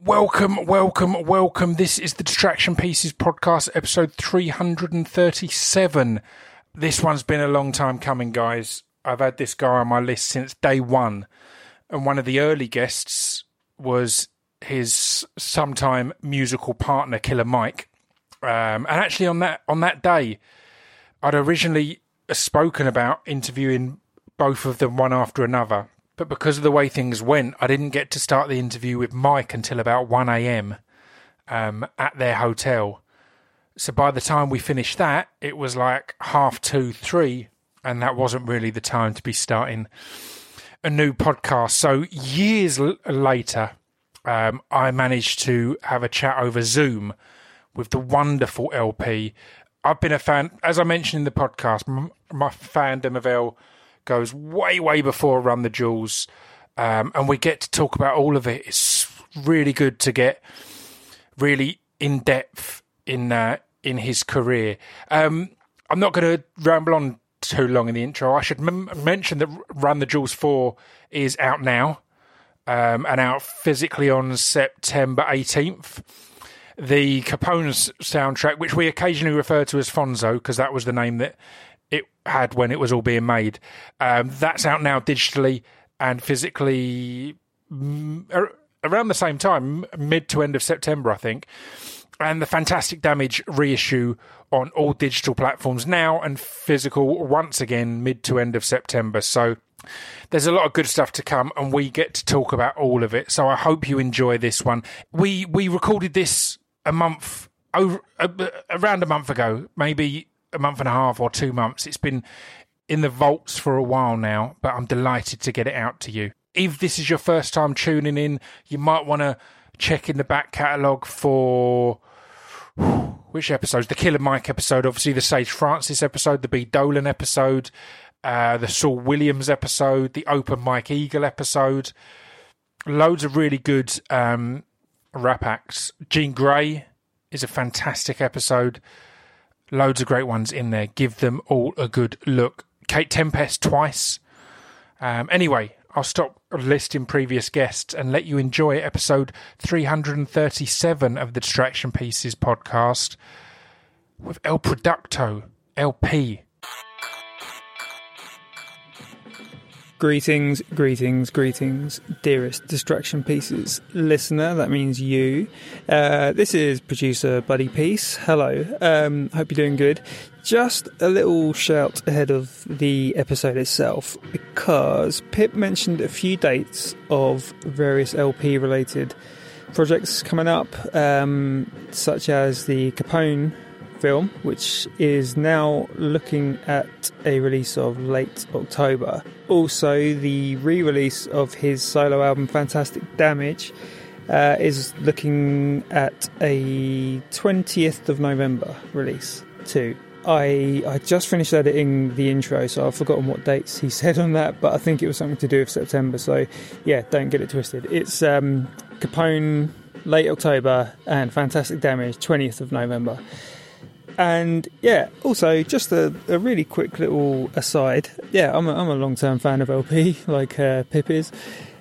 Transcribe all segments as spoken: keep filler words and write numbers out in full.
Welcome, welcome, welcome. This is the Distraction Pieces podcast, episode three hundred thirty-seven. This one's been a long time coming, guys. I've had this guy on my list since day one, and one of the early guests was his sometime musical partner, Killer Mike. Um, and actually, on that on that day, I'd originally spoken about interviewing both of them one after another. But because of the way things went, I didn't get to start the interview with Mike until about one a.m. Um, at their hotel. So by the time we finished that, it was like half two, three, and that wasn't really the time to be starting a new podcast. So years l- later, um, I managed to have a chat over Zoom with the wonderful L P. I've been a fan, as I mentioned in the podcast, m- my fandom of L goes way, way before Run the Jewels, um, and we get to talk about all of it. It's really good to get really in depth in uh, in his career. Um, I'm not going to ramble on too long in the intro. I should m- mention that Run the Jewels four is out now, um, and out physically on September eighteenth. The Capone soundtrack, which we occasionally refer to as Fonzo, because that was the name that it had when it was all being made. Um, that's out now digitally and physically mm, around the same time, mid to end of September, I think. And the Fantastic Damage reissue on all digital platforms now, and physical once again mid to end of September. So there's a lot of good stuff to come, and we get to talk about all of it. So I hope you enjoy this one. We we recorded this a month over uh, around a month ago, maybe a month and a half or two months. It's been in the vaults for a while now, but I'm delighted to get it out to you. If this is your first time tuning in, you might want to check in the back catalogue for which episodes? The Killer Mike episode, obviously the Sage Francis episode, the B. Dolan episode, uh, the Saul Williams episode, the Open Mike Eagle episode. Loads of really good um, rap acts. Jean Grey is a fantastic episode. Loads of great ones in there. Give them all a good look. Kate Tempest twice. Um, anyway, I'll stop listing previous guests and let you enjoy episode three hundred thirty-seven of the Distraction Pieces podcast with El Producto, L P. Greetings, greetings, greetings, dearest Distraction Pieces listener. That means you. Uh, this is producer Buddy Peace. Hello. Um, hope you're doing good. Just a little shout ahead of the episode itself, because Pip mentioned a few dates of various L P-related projects coming up, um, such as the Capone film, which is now looking at a release of late October. Also, the re-release of his solo album Fantastic Damage uh, is looking at a twentieth of November release too. I I just finished editing the intro, so I've forgotten what dates he said on that, but I think it was something to do with September, so yeah, don't get it twisted. It's um, Capone late October and Fantastic Damage twentieth of November. And yeah, also just a, a really quick little aside. Yeah, I'm a, I'm a long-term fan of L P, like uh, Pip is.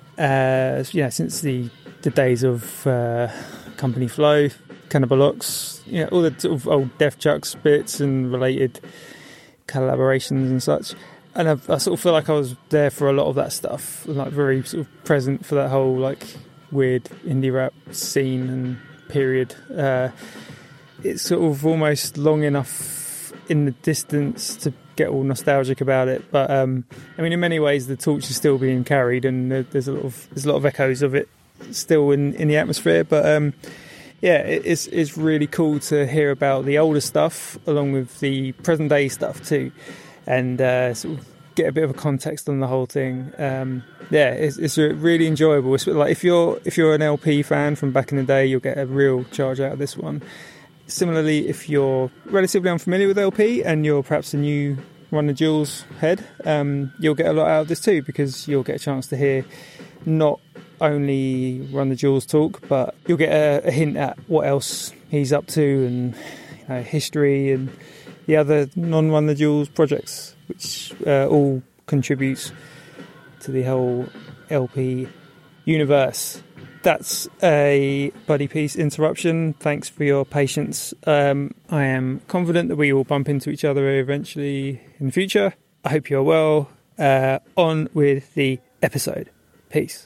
Uh, yeah, since the the days of uh, Company Flow, Cannibal Ox, yeah, all the sort of old Def Chucks bits and related collaborations and such. And I've, I sort of feel like I was there for a lot of that stuff, like very sort of present for that whole like weird indie rap scene and period. Uh, It's sort of almost long enough in the distance to get all nostalgic about it, but um, I mean, in many ways, the torch is still being carried, and there's a lot of there's a lot of echoes of it still in, in the atmosphere. But um, yeah, it, it's it's really cool to hear about the older stuff along with the present day stuff too, and uh, sort of get a bit of a context on the whole thing. Um, yeah, it's, it's really enjoyable. It's like if you're if you're an L P fan from back in the day, you'll get a real charge out of this one. Similarly, if you're relatively unfamiliar with L P and you're perhaps a new Run the Jewels head, um, you'll get a lot out of this too, because you'll get a chance to hear not only Run the Jewels talk, but you'll get a, a hint at what else he's up to, and you know, history and the other non-Run the Jewels projects, which uh, all contributes to the whole L P universe. that's a Buddy Piece interruption. Thanks for your patience. Um, I am confident that we will bump into each other eventually in the future. I hope you're well. Uh, on with the episode. Peace.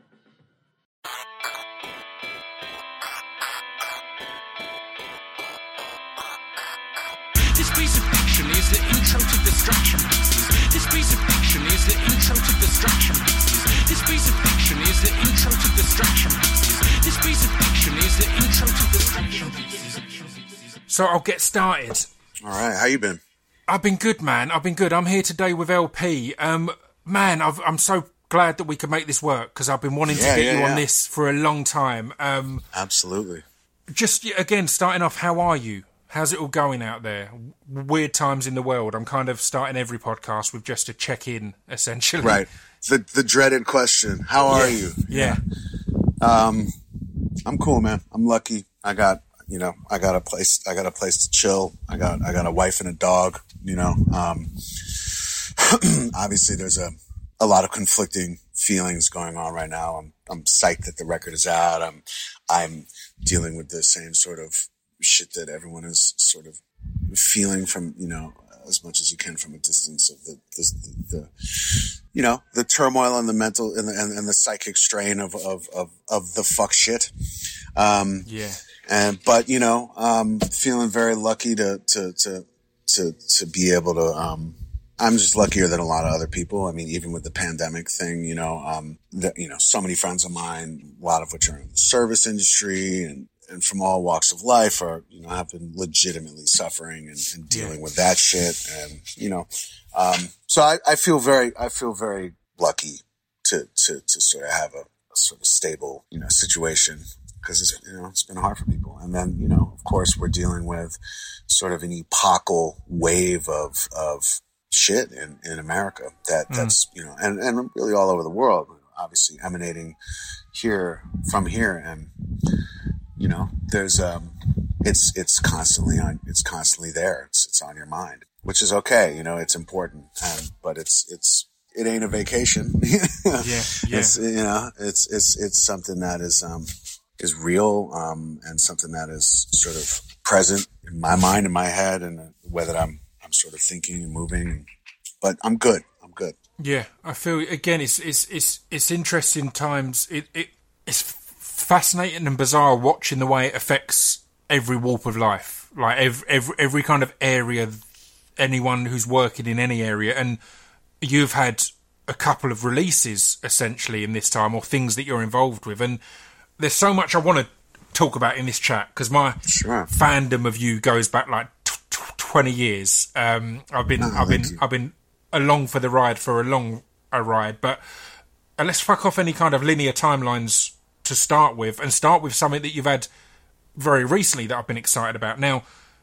This piece of fiction is the intro to Distraction Pieces. This piece of fiction is the intro to Distraction Pieces. This piece of fiction is the intro to Distraction Pieces. This piece of fiction is the intro to Distraction Pieces. So I'll get started. All right, how you been? I've been good, man. I've been good. I'm here today with L P. Um, man, I've, I'm so glad that we could make this work because I've been wanting Yeah, to get yeah, you yeah. on this for a long time. Um, Absolutely. just again, starting off, how are you? How's it all going out there? Weird times in the world. I'm kind of starting every podcast with just a check-in, essentially. Right. The the dreaded question. How are Yeah. you? Yeah. Um, I'm cool, man. I'm lucky. I got, you know, I got a place, I got a place to chill. I got, I got a wife and a dog, you know. Um, obviously there's a, a lot of conflicting feelings going on right now. I'm, I'm psyched that the record is out. I'm, I'm dealing with the same sort of shit that everyone is sort of feeling from, you know, as much as you can from a distance of the, the, the you know, the turmoil and the mental and the, and, and the psychic strain of, of, of, of the fuck shit. Um, Yeah. and, but, you know, um, feeling very lucky to, to, to, to, to be able to, um, I'm just luckier than a lot of other people. I mean, even with the pandemic thing, you know, um, the, you know, so many friends of mine, a lot of which are in the service industry and, and from all walks of life are, you know, have been legitimately suffering and, and dealing Yeah. with that shit. And, you know, um, so I, I feel very, I feel very lucky to, to, to sort of have a, a sort of stable, you know, situation because it's, you know, it's been hard for people. And then, you know, of course we're dealing with sort of an epochal wave of, of shit in, in America that, Mm. that's, you know, and, and really all over the world, obviously emanating here from here. And, you know, there's, um, it's, it's constantly on, it's constantly there. It's, it's on your mind, which is okay. You know, it's important. Um, but it's, it's, it ain't a vacation. Yeah. Yeah. It's, you know, it's, it's, it's something that is, um, is real, um, and something that is sort of present in my mind, in my head, and the way that I'm, I'm sort of thinking and moving, but I'm good. I'm good. Yeah, I feel again. It's it's it's it's interesting times. It it it's fascinating and bizarre watching the way it affects every walk of life, like every every, every kind of area. Anyone who's working in any area, and you've had a couple of releases essentially in this time, or things that you're involved with, and there's so much I want to talk about in this chat because my Sure. fandom of you goes back like t- t- twenty years. Um, I've been Oh, I've been thank you. I've been along for the ride for a long a ride, but uh, let's fuck off any kind of linear timelines to start with, and start with something that you've had very recently that I've been excited about. Now,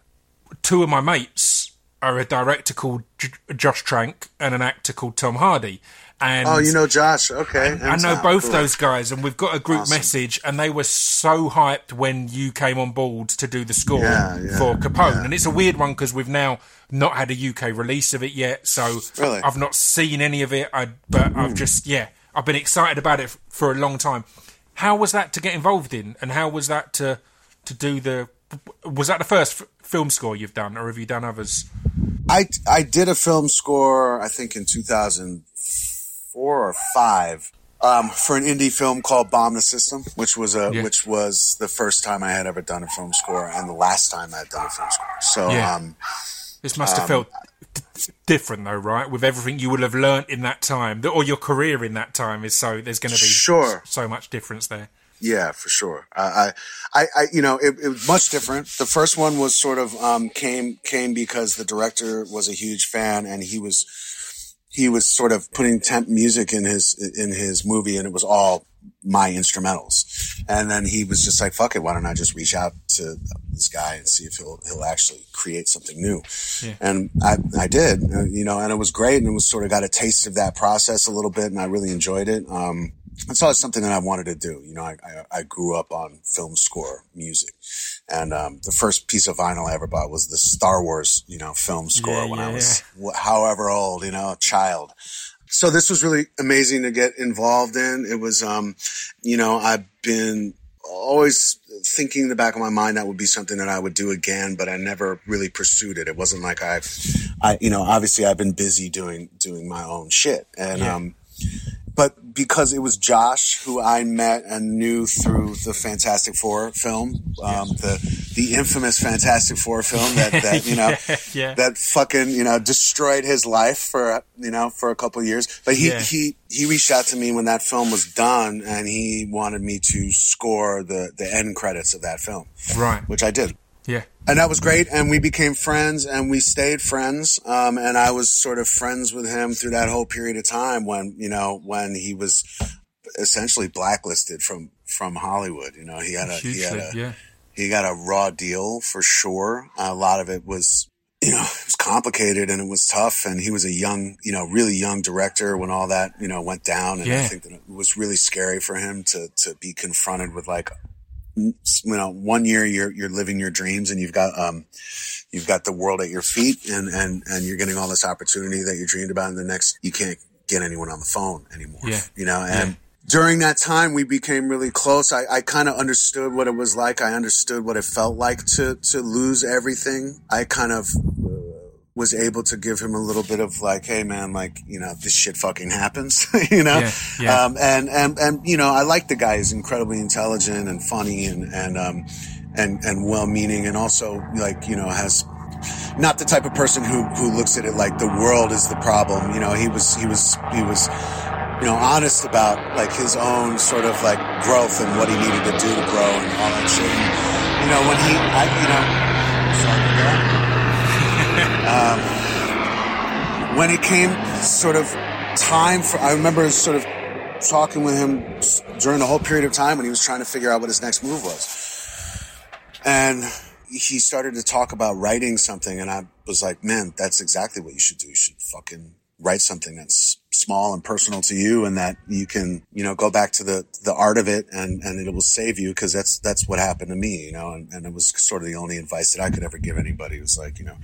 two of my mates are a director called J- Josh Trank and an actor called Tom Hardy. And Oh, you know Josh. Okay. I know both Cool. those guys, and we've got a group Awesome. message, and they were so hyped when you came on board to do the score Yeah, yeah, for Capone. yeah. And it's a weird one because we've now not had a U K release of it yet, so Really? I've not seen any of it. I, but I've just, yeah, I've been excited about it f- for a long time. How was that to get involved in, and how was that to to do the? Was that the first f- film score you've done, or have you done others? I, I did a film score, I think in two thousand four or five, um, for an indie film called Bomb the System, which was a, Yeah. which was the first time I had ever done a film score and the last time I had done a film score. So, Yeah. um, This must have felt d- different, though, right? With everything you would have learnt in that time, th- or your career in that time is so. There's going to be Sure. s- so much difference there. yeah, for sure. I, I, I, I you know, it, it was much different. The first one was sort of, um, came, came because the director was a huge fan and he was, he was sort of putting temp music in his, in his movie, and it was all my instrumentals. And then he was just like, fuck it, why don't I just reach out to this guy and see if he'll, he'll actually create something new. Yeah. And I, I did, uh, you know, and it was great. And it was sort of got a taste of that process a little bit, and I really enjoyed it. Um, it's always something that I wanted to do. You know, I, I, I grew up on film score music. And, um, the first piece of vinyl I ever bought was the Star Wars, you know, film score Yeah, when yeah, I was wh- however old, you know, a child. so this was really amazing to get involved in. It was, um, you know, I've been always thinking in the back of my mind that would be something that I would do again, but I never really pursued it. It wasn't like I've, I, you know, obviously I've been busy doing, doing my own shit. And, yeah. um, but because it was Josh who I met and knew through the Fantastic Four film, um, the, the infamous Fantastic Four film that, that, you know, yeah, yeah. that fucking, you know, destroyed his life for, you know, for a couple of years. But he, yeah. he, he reached out to me when that film was done and he wanted me to score the, the end credits of that film. Right. Which I did. Yeah. And that was great. And we became friends and we stayed friends. Um, and I was sort of friends with him through that whole period of time when, you know, when he was essentially blacklisted from, from Hollywood. You know, he had a, Hugely, he had a, yeah. he got a raw deal for sure. A lot of it was, you know, it was complicated and it was tough. And he was a young, you know, really young director when all that, you know, went down. And yeah. I think that it was really scary for him to, to be confronted with like, you know, one year you're, you're living your dreams and you've got, um, you've got the world at your feet and, and, and you're getting all this opportunity that you dreamed about. And the next, you can't get anyone on the phone anymore, yeah. you know, and yeah. during that time we became really close. I, I kind of understood what it was like. I understood what it felt like to, to lose everything. I kind of was able to give him a little bit of like, hey man, like, you know, this shit fucking happens, you know? Yeah, yeah. Um, and, and, and, you know, I like the guy. He's incredibly intelligent and funny and, and, um, and, and well-meaning and also like, you know, has not the type of person who, who looks at it like the world is the problem. You know, he was, he was, he was, you know, honest about like his own sort of like growth and what he needed to do to grow and all that shit. And, you know, when he, I, you know, sorry about that. Um, when it came sort of time for, I remember sort of talking with him during the whole period of time when he was trying to figure out what his next move was. And he started to talk about writing something. And I was like, man, that's exactly what you should do. You should fucking write something that's small and personal to you and that you can, you know, go back to the, the art of it and, and it will save you. Cause that's, that's what happened to me, you know, and, and it was sort of the only advice that I could ever give anybody. It was like, you know,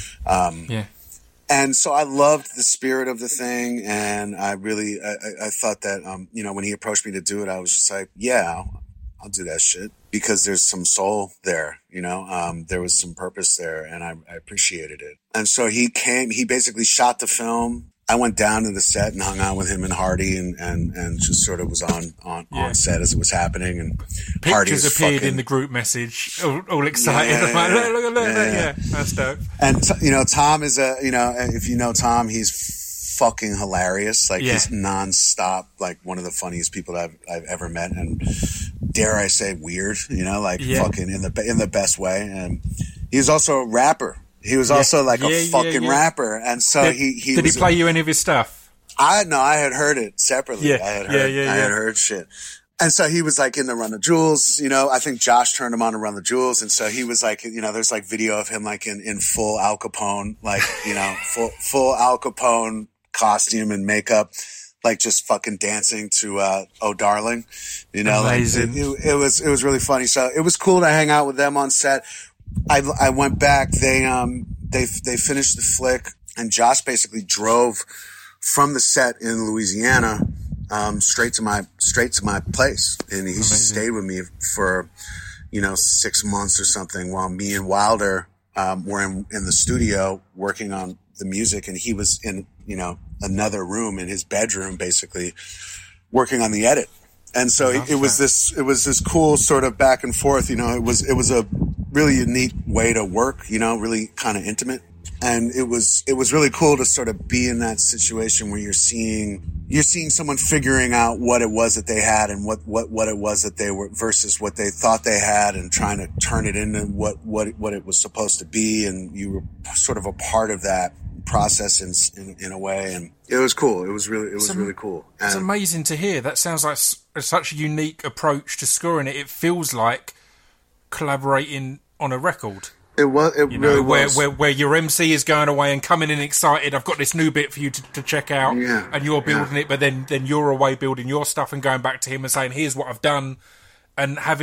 um, yeah. And so I loved the spirit of the thing. And I really, I, I thought that, um, you know, when he approached me to do it, I was just like, yeah, I'll, I'll do that shit because there's some soul there, you know, um, there was some purpose there and I, I appreciated it. And so he came, he basically shot the film. I went down to the set and hung out with him and Hardy and, and, and just sort of was on, on, yeah. on set as it was happening. And pictures Hardy's appeared fucking, in the group message, all, all excited. Yeah, I'm like, yeah, look, look, look, yeah, look, yeah. yeah, that's dope. And, t- you know, Tom is a, you know, if you know Tom, he's fucking hilarious. Like yeah. he's nonstop, like one of the funniest people I've, I've ever met. And dare I say weird, you know, like yeah. fucking in the, in the best way. And he's also a rapper. He was also yeah. like yeah, a fucking yeah, yeah. rapper. And so did, he, he did was he play a, you any of his stuff? I no, I had heard it separately. Yeah, I had yeah, heard, yeah, I yeah. had heard shit. And so he was like in the Run the Jewels, you know, I think Josh turned him on to Run the Jewels. And so he was like, you know, there's like video of him like in, in full Al Capone, like, you know, full, full Al Capone costume and makeup, like just fucking dancing to, uh, Oh Darling, you know, Amazing. like it, it, it was, it was really funny. So it was cool to hang out with them on set. I, I went back, they, um, they, they finished the flick and Josh basically drove from the set in Louisiana, um, straight to my, straight to my place. And he Amazing. stayed with me for, you know, six months or something while me and Wilder, um, were in, in the studio working on the music. And he was in, you know, another room in his bedroom, basically working on the edit. And so it, it was this, it was this cool sort of back and forth, you know, it was, it was a really unique way to work, you know, really kind of intimate. And it was, it was really cool to sort of be in that situation where you're seeing, you're seeing someone figuring out what it was that they had and what, what, what it was that they were versus what they thought they had and trying to turn it into what, what, what it was supposed to be. And you were sort of a part of that process in, in, in a way. And it was cool. It was really, it was it's really cool. And it's amazing to hear. That sounds like s- such a unique approach to scoring it. It feels like collaborating on a record. It was, it you really know, where, was. where where your M C is going away and coming in excited. I've got this new bit for you to, to check out, Yeah, and you're building yeah. it. But then, then you're away building your stuff and going back to him and saying, "Here's what I've done," and having that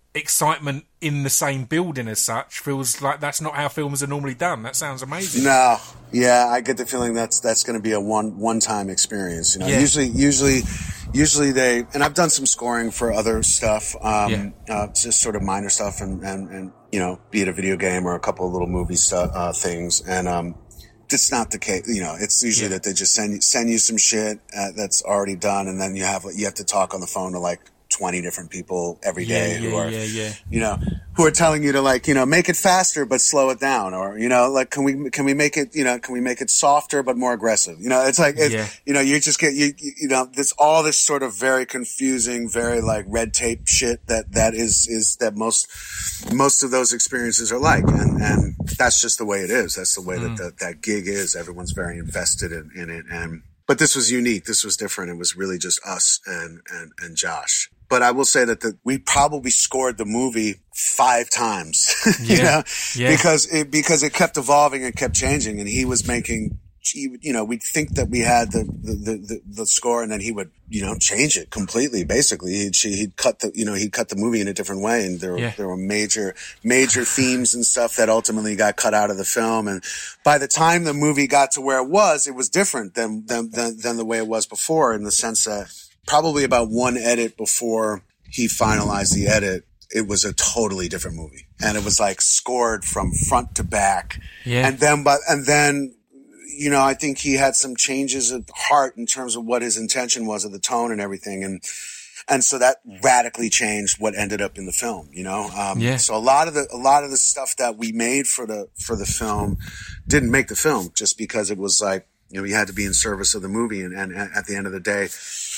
excitement in the same building as such feels like that's not how films are normally done. That sounds amazing. No, yeah, I get the feeling that's that's going to be a one one time experience. You know, Yeah. usually usually usually they and I've done some scoring for other stuff, um, Yeah. uh, just sort of minor stuff, and, and and you know, be it a video game or a couple of little movie stuff, uh, things, and um, it's not the case. You know, it's usually Yeah. that they just send you send you some shit uh, that's already done, and then you have you have to talk on the phone to like twenty different people every day Yeah, who yeah, are, yeah, yeah. you know, who are telling you to like, you know, make it faster but slow it down, or you know, like can we can we make it, you know, can we make it softer but more aggressive? You know, it's like, it's, Yeah. you know, you just get you you you know, this all this sort of very confusing, very like red tape shit that that is is that most most of those experiences are like, and and that's just the way it is. That's the way Mm. that that that gig is. Everyone's very invested in, in it, and but this was unique. This was different. It was really just us and and and Josh. But I will say that the, we probably scored the movie five times, you Yeah. know, Yeah. because it, because it kept evolving and kept changing, and he was making, he, you know, we'd think that we had the, the, the, the score, and then he would, you know, change it completely. Basically, he'd, he'd cut the, you know, he'd cut the movie in a different way, and there, Yeah. there were major, major themes and stuff that ultimately got cut out of the film. And by the time the movie got to where it was, it was different than, than, than, than the way it was before, in the sense that probably about one edit before he finalized the edit, it was a totally different movie. And it was like scored from front to back. Yeah. And then, but, and then, you know, I think he had some changes of heart in terms of what his intention was of the tone and everything. And, and so that radically changed what ended up in the film, you know? Um, Yeah. so a lot of the, a lot of the stuff that we made for the, for the film didn't make the film, just because it was like, you know, we had to be in service of the movie. And, and at the end of the day,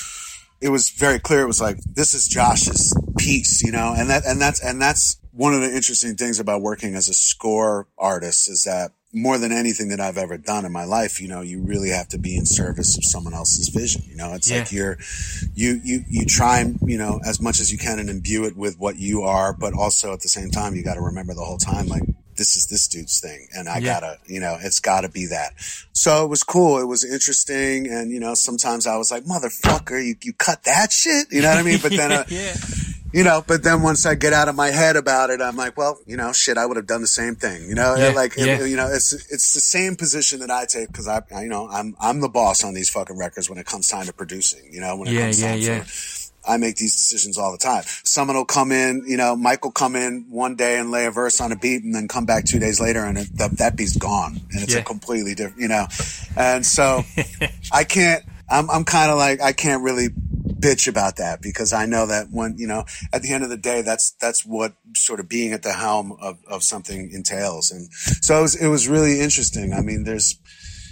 it was very clear. It was like, this is Josh's piece, you know, and that, and that's, and that's one of the interesting things about working as a score artist, is that more than anything that I've ever done in my life, you know, you really have to be in service of someone else's vision. You know, it's Yeah. like you're, you, you, you try and, you know, as much as you can, and imbue it with what you are, but also at the same time, you got to remember the whole time, like, this is this dude's thing, and I Yeah. gotta, you know, it's gotta be that. So it was cool. It was interesting. And, you know, sometimes I was like, motherfucker, you, you cut that shit. You know what I mean? But then, uh, yeah. you know, but then once I get out of my head about it, I'm like, well, you know, shit, I would have done the same thing. You know, Yeah, like, it- yeah. you know, it's, it's the same position that I take, because I, I, you know, I'm, I'm the boss on these fucking records when it comes time to producing, you know, when it Yeah, comes yeah, time yeah. to, I make these decisions all the time. Someone will come in, you know, Mike will come in one day and lay a verse on a beat, and then come back two days later and it, that, that beat's gone, and it's Yeah. a completely different, you know. And so I can't, I'm, I'm kind of like, I can't really bitch about that, because I know that when, you know, at the end of the day, that's, that's what sort of being at the helm of, of something entails. And so it was, it was really interesting. I mean, there's,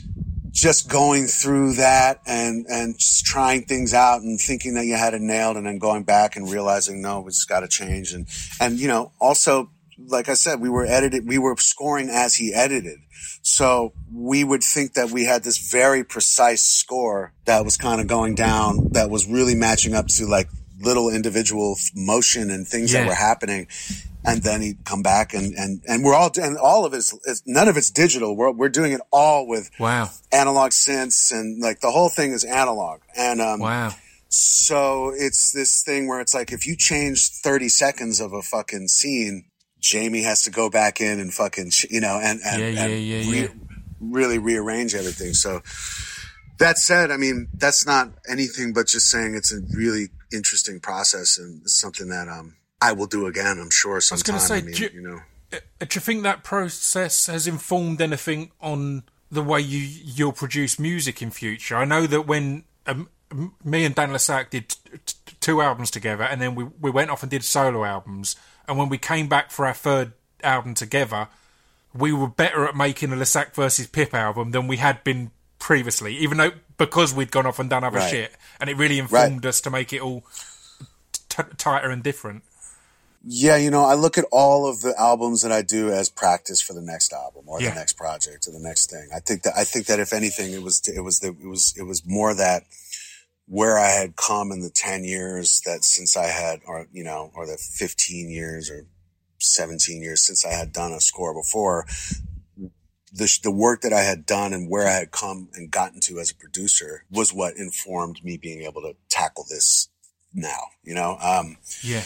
just going through that and, and just trying things out and thinking that you had it nailed, and then going back and realizing, no, we just got to change. And, and, you know, also, like I said, we were edited, we were scoring as he edited. So we would think that we had this very precise score that was kind of going down, that was really matching up to like little individual motion and things Yeah. that were happening. And then he'd come back, and, and, and we're all, and all of it's, it's none of it's digital. We're, we're doing it all with Wow. analog synths, and like the whole thing is analog. And, um, Wow. so it's this thing where it's like, if you change thirty seconds of a fucking scene, Jamie has to go back in and fucking, you know, and, and, Yeah, yeah, and yeah, re- yeah. really rearrange everything. So that said, I mean, that's not anything but just saying it's a really interesting process, and it's something that, um, I will do again, I'm sure, sometime. I was going I to say, mean, do, you know. uh, do you think that process has informed anything on the way you, you'll produce music in future? I know that when um, m- me and Dan Lasac did t- t- two albums together, and then we, we went off and did solo albums, and when we came back for our third album together, we were better at making a Lasac versus Pip album than we had been previously, even though, because we'd gone off and done other Right. shit, and it really informed Right. us to make it all t- tighter and different. Yeah, you know, I look at all of the albums that I do as practice for the next album or Yeah. the next project or the next thing. I think that I think that if anything, it was it was the, it was it was more that where I had come in the ten years that since I had, or you know, or the fifteen years or seventeen years since I had done a score before. The, the work that I had done and where I had come and gotten to as a producer was what informed me being able to tackle this now, you know? Um, Yeah.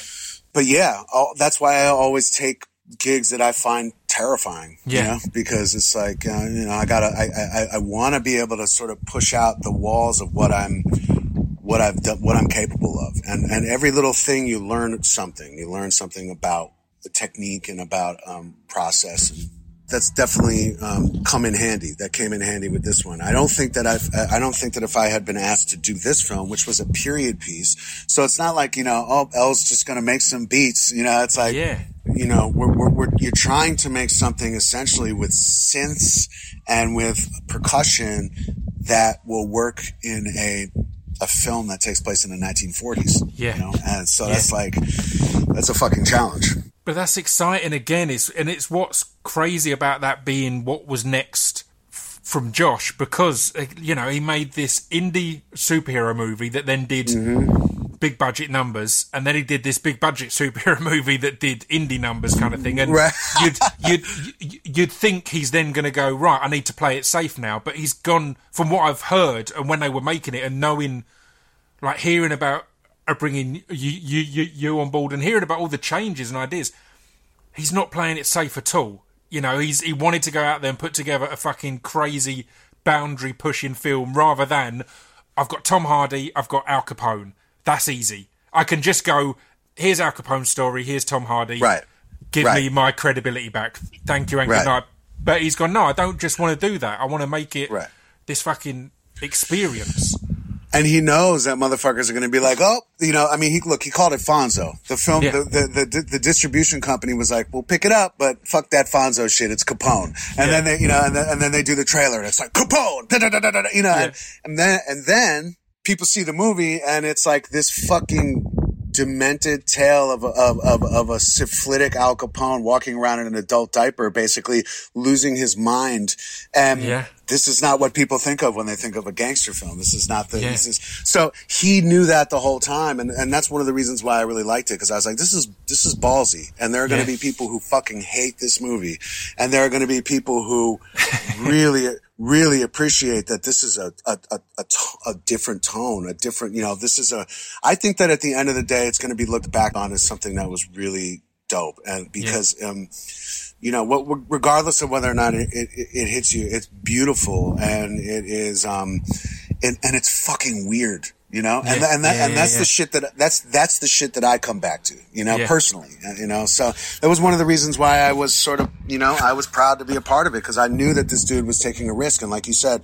but yeah, I'll, that's why I always take gigs that I find terrifying, yeah. you know, because it's like, uh, you know, I gotta, I, I, I want to be able to sort of push out the walls of what I'm, what I've done, what I'm capable of. And, and every little thing you learn something, you learn something about the technique and about, um, process. And that's definitely, um, come in handy. That came in handy with this one. I don't think that I've, I don't think that if I had been asked to do this film, which was a period piece, so it's not like, you know, oh, Elle's just going to make some beats, you know, it's like, yeah. you know, we're, we're, we're, you're trying to make something essentially with synths and with percussion that will work in a, a film that takes place in the nineteen forties. Yeah. You know? And so yeah. that's like, that's a fucking challenge. But that's exciting again. It's, and it's what's crazy about that being what was next f- from Josh, because, you know, he made this indie superhero movie that then did mm-hmm. big budget numbers, and then he did this big budget superhero movie that did indie numbers kind of thing. And right. you'd, you'd, you'd think he's then going to go, right, I need to play it safe now. But he's gone, from what I've heard and when they were making it and knowing, like hearing about, are bringing you, you you you on board and hearing about all the changes and ideas, he's not playing it safe at all. You know, he's he wanted to go out there and put together a fucking crazy boundary pushing film rather than I've got Tom Hardy, I've got Al Capone. That's easy. I can just go, here's Al Capone's story, here's Tom Hardy. Right. Give right. me my credibility back. Thank you and right. good night. But he's gone, no, I don't just want to do that. I want to make it right. this fucking experience. And he knows that motherfuckers are going to be like, oh, you know, I mean, he look, he called it Fonzo. The film, yeah. the, the, the, the distribution company was like, we'll pick it up, but fuck that Fonzo shit. It's Capone. And yeah. then they, you know, and then, and then they do the trailer and it's like Capone, da, da, da, da, da, you know, yeah. and, and then, and then people see the movie and it's like this fucking demented tale of a, of, of, of a syphilitic Al Capone walking around in an adult diaper, basically losing his mind. And yeah. this is not what people think of when they think of a gangster film. This is not the, yeah. this is, so he knew that the whole time. And, and that's one of the reasons why I really liked it. Cause I was like, this is, this is ballsy. And there are going to yeah. be people who fucking hate this movie. And there are going to be people who really, really appreciate that this is a, a, a, a, t- a different tone, a different, you know, this is a, I think that at the end of the day, it's going to be looked back on as something that was really dope. And because, yeah. um, you know, what, regardless of whether or not it, it, it hits you, it's beautiful and it is, um, it, and it's fucking weird, you know, and, yeah. and that, yeah, and that's yeah, the yeah. shit that, that's, that's the shit that I come back to, you know, yeah. personally, you know, so that was one of the reasons why I was sort of, you know, I was proud to be a part of it because I knew that this dude was taking a risk. And like you said,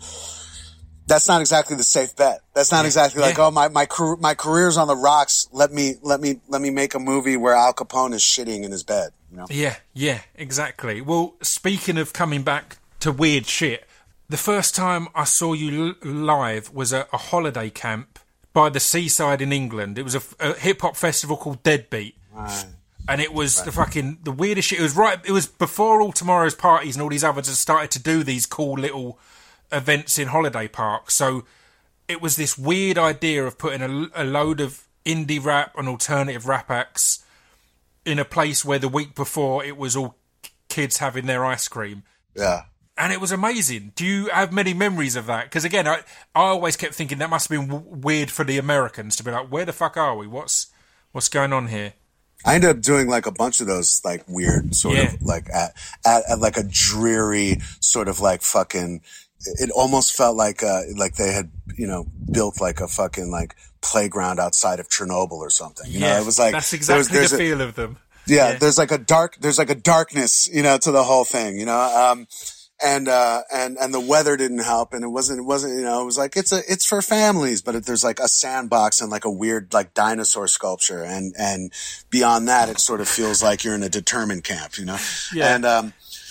that's not exactly the safe bet. That's not yeah. exactly like, yeah. oh, my, my career, my career's on the rocks. Let me, let me, let me make a movie where Al Capone is shitting in his bed. You know? Yeah, yeah, exactly. Well, speaking of coming back to weird shit, the first time I saw you l- live was at a holiday camp by the seaside in England. It was a, a hip hop festival called Deadbeat. Right. And it was right. the fucking, the weirdest shit. It was right, it was before all Tomorrow's Parties and all these others had started to do these cool little events in holiday parks. So it was this weird idea of putting a, a load of indie rap and alternative rap acts in a place where the week before it was all kids having their ice cream. Yeah. And it was amazing. Do you have many memories of that? Because again, I, I always kept thinking that must have been w- weird for the Americans to be like, where the fuck are we? What's what's going on here? I ended up doing like a bunch of those like weird sort yeah. of like at, at, at like a dreary sort of like fucking, it almost felt like, uh, like they had, you know, built like a fucking like playground outside of Chernobyl or something. You yeah, know, it was like, that's exactly there's, there's the a, feel of them. Yeah, yeah. There's like a dark, there's like a darkness, you know, to the whole thing, you know, um, and, uh, and, and the weather didn't help and it wasn't, it wasn't, you know, it was like, it's a, it's for families, but it, there's like a sandbox and like a weird, like dinosaur sculpture. And, and beyond that, it sort of feels like you're in a determined camp, you know? Yeah. And, um,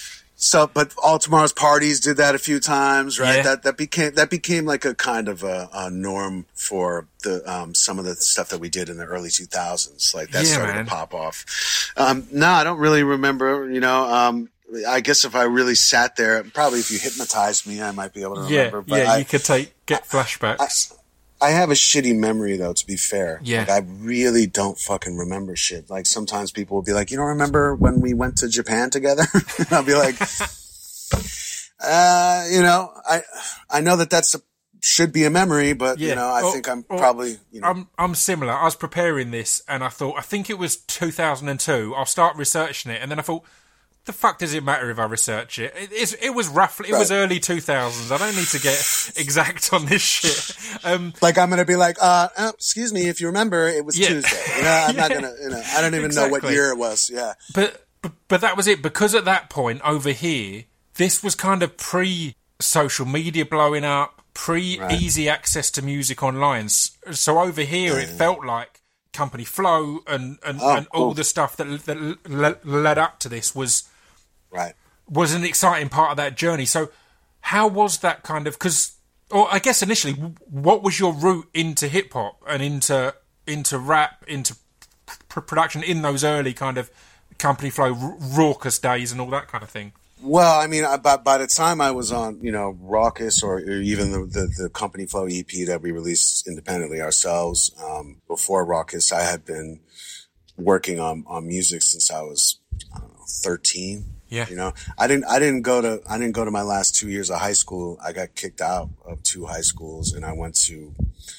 so, but All Tomorrow's Parties did that a few times, right? Yeah. That, that became, that became like a kind of a, a norm for the, um, some of the stuff that we did in the early two thousands. Like that yeah, started man. to pop off. Um, no, I don't really remember, you know, um, I guess if I really sat there, probably if you hypnotized me, I might be able to remember. Yeah, but yeah, I, you could take, get flashbacks. I, I have a shitty memory though, to be fair. Yeah. Like, I really don't fucking remember shit. Like sometimes people will be like, you don't remember when we went to Japan together? And I'll be like, Uh, you know, I, I know that that's should be a memory, but Yeah. you know, I Or- think I'm or- probably, you know, I'm I'm similar. I was preparing this, and I thought, I think it was two thousand two. I'll start researching it, and then I thought, the fuck does it matter if I research it? It, it's, it was roughly, it was Right. early two thousands. I don't need to get exact on this shit. Um, like I'm going to be like, uh, uh, excuse me, if you remember, it was Yeah. Tuesday. You know, I'm not Yeah. going to, you know, I don't even know what Exactly. year it was. Yeah. but, but but that was it, because at that point over here, this was kind of pre social media blowing up, pre Right. easy access to music online. S- So over here, it felt like Company Flow and and, Oh, and all cool. the stuff that that le- led up to this was. Right. was an exciting part of that journey. So how was that kind of, because, or I guess initially, w- what was your route into hip hop and into into rap, into pr- production in those early kind of Company Flow r- raucous days and all that kind of thing? Well, I mean, I, by, by the time I was on, you know, Raucous or, or even the, the, the Company Flow E P that we released independently ourselves, um, before Raucous, I had been working on, on music since I was, I don't know, thirteen. Yeah. You know, I didn't, I didn't go to, I didn't go to my last two years of high school. I got kicked out of two high schools and I went to,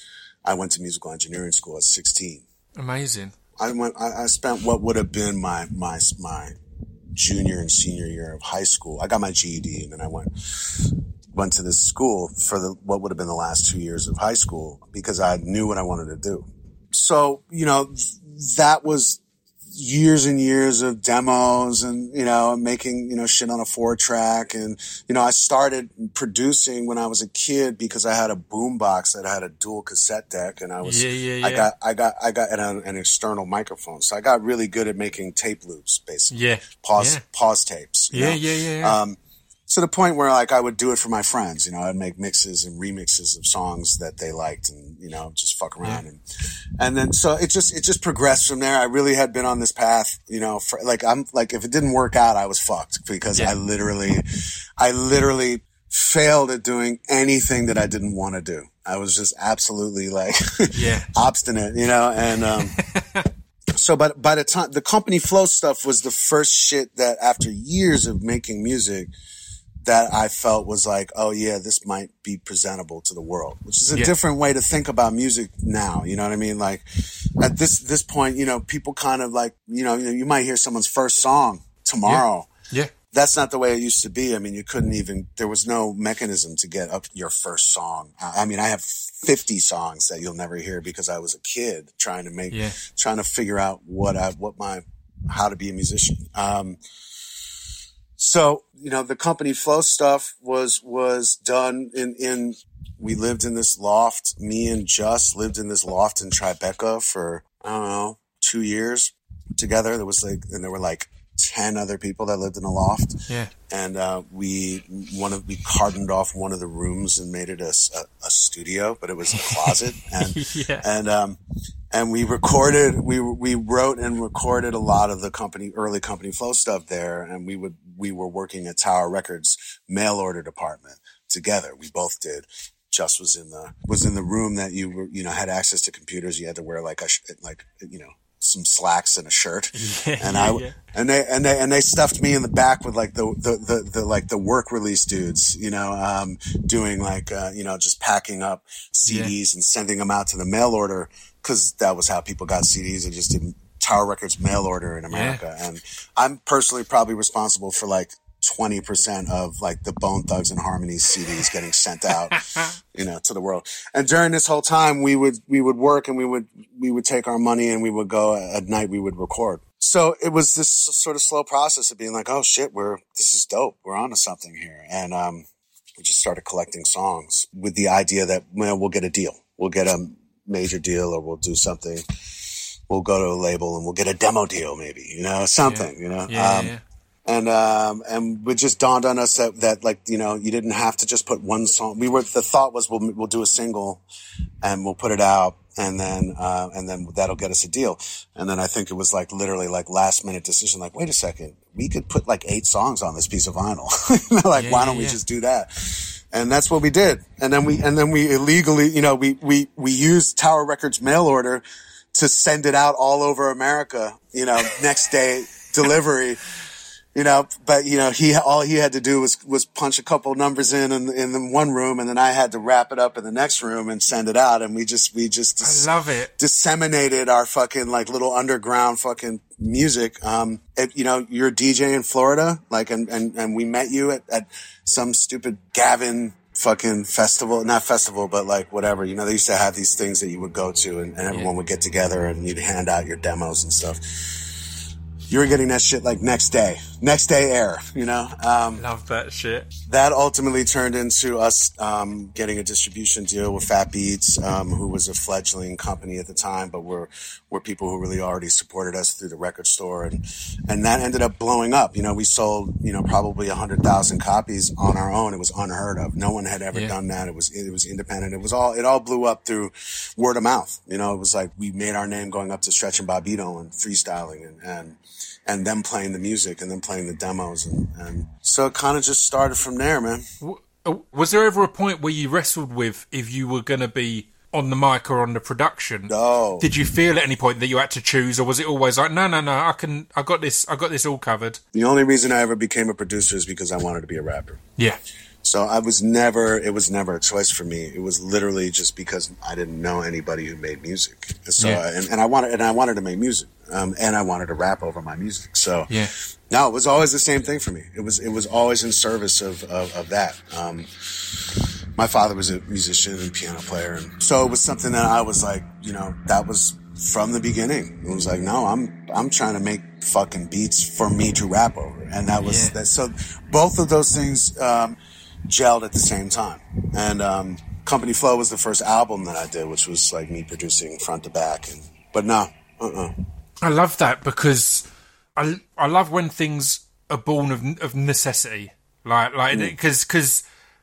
I went to musical engineering school at sixteen. Amazing. I went, I, I spent what would have been my, my, my junior and senior year of high school. I got my G E D and then I went, went to this school for the, what would have been the last two years of high school because I knew what I wanted to do. So, you know, that was years and years of demos and, you know, making, you know, shit on a four track. And, you know, I started producing when I was a kid because I had a boombox that had a dual cassette deck and I was, Yeah, yeah, I yeah. got, I got, I got an, an external microphone. So I got really good at making tape loops, basically. Yeah. Pause, Yeah. pause tapes. you Yeah, know? yeah, yeah, yeah. Um, to the point where like I would do it for my friends, you know, I'd make mixes and remixes of songs that they liked and, you know, just fuck around. Yeah. And, and then, so it just, it just progressed from there. I really had been on this path, you know, for like, I'm like, if it didn't work out, I was fucked because Yeah. I literally, I literally failed at doing anything that I didn't want to do. I was just absolutely like Yeah. obstinate, you know, and, um, so by, by the time the Company Flow stuff was the first shit that after years of making music, that I felt was like, oh yeah, this might be presentable to the world, which is a Yeah. different way to think about music now. You know what I mean? Like at this, this point, you know, people kind of like, you know, you, know, you might hear someone's first song tomorrow. Yeah. That's not the way it used to be. I mean, you couldn't even, there was no mechanism to get up your first song. I I mean, I have fifty songs that you'll never hear because I was a kid trying to make, Yeah. trying to figure out what I, what my, how to be a musician. Um, So, you know, the Company Flow stuff was, was done in, in, we lived in this loft. Me and Just lived in this loft in Tribeca for, I don't know, two years together. There was like, and there were like ten other people that lived in a loft. Yeah. And, uh, we, one of, we cartoned off one of the rooms and made it a, a, a studio, but it was a closet. And, Yeah. and, um, and we recorded, we, we wrote and recorded a lot of the company, early Company Flow stuff there. And we would, we were working at Tower Records mail order department together. We both did. Just was in the, was in the room that you were, you know, had access to computers. You had to wear like a, sh- like, you know, some slacks and a shirt. Yeah, and yeah, I, yeah. and they, and they, and they stuffed me in the back with like the, the, the, the like the work release dudes, you know, um, doing like, uh, you know, just packing up C Ds and sending them out to the mail order. Cause that was how people got C Ds. They just did Tower Records mail order in America. Yeah. And I'm personally probably responsible for like twenty percent of like the Bone Thugs and Harmony C Ds getting sent out, you know, to the world. And during this whole time, we would, we would work and we would, we would take our money and we would go at night, we would record. So it was this sort of slow process of being like, oh shit, we're, this is dope. We're onto something here. And, um, we just started collecting songs with the idea that, well, we'll get a deal. We'll get a major deal or we'll do something. We'll go to a label and we'll get a demo deal maybe, you know, something, Yeah. you know. Yeah, um, yeah. And, um, and it just dawned on us that, that like, you know, you didn't have to just put one song. We were, the thought was we'll, we'll do a single and we'll put it out and then, uh, and then that'll get us a deal. And then I think it was like literally like last minute decision, like, wait a second, we could put like eight songs on this piece of vinyl. like, Yeah, why yeah, don't we yeah. just do that? And that's what we did. And then we, and then we illegally, you know, we, we, we used Tower Records mail order to send it out all over America, you know, next day delivery. you know, but you know, he all he had to do was was punch a couple numbers in in, in the one room, and then I had to wrap it up in the next room and send it out, and we just we just dis- I love it. disseminated our fucking like little underground fucking music. Um, it, you know, you're a D J in Florida, like, and and and we met you at, at some stupid Gavin fucking festival, not festival, but like whatever, you know, they used to have these things that you would go to, and, and everyone Yeah. would get together and you'd hand out your demos and stuff. You were getting that shit like next day, next day air, you know? Um, Love that shit. that ultimately turned into us, um, getting a distribution deal with Fat Beats, um, who was a fledgling company at the time, but were, were people who really already supported us through the record store. And, and that ended up blowing up. You know, we sold, you know, probably a hundred thousand copies on our own. It was unheard of. No one had ever Yeah. done that. It was, it was independent. It was all, it all blew up through word of mouth. You know, it was like we made our name going up to Stretch and Bobbito and freestyling and, and, and them playing the music and then playing the demos. And, and so it kind of just started from there, man. Was there ever a point where you wrestled with if you were going to be on the mic or on the production? No. Did you feel at any point that you had to choose, or was it always like, no, no, no, I can, I got this, I got this all covered? The only reason I ever became a producer is because I wanted to be a rapper. Yeah. So I was never, it was never a choice for me. It was literally just because I didn't know anybody who made music. So, Yeah. and, and I wanted, and I wanted to make music. Um, and I wanted to rap over my music. So, Yeah. no, it was always the same thing for me. It was, it was always in service of, of, of that. Um, my father was a musician and piano player. And so it was something that I was like, you know, that was from the beginning. It was like, no, I'm, I'm trying to make fucking beats for me to rap over. And that was, Yeah. that. So both of those things, um, gelled at the same time. And, um, Company Flow was the first album that I did, which was like me producing front to back. And, but no, uh-uh. I love that because I, I love when things are born of of necessity, like like because mm. because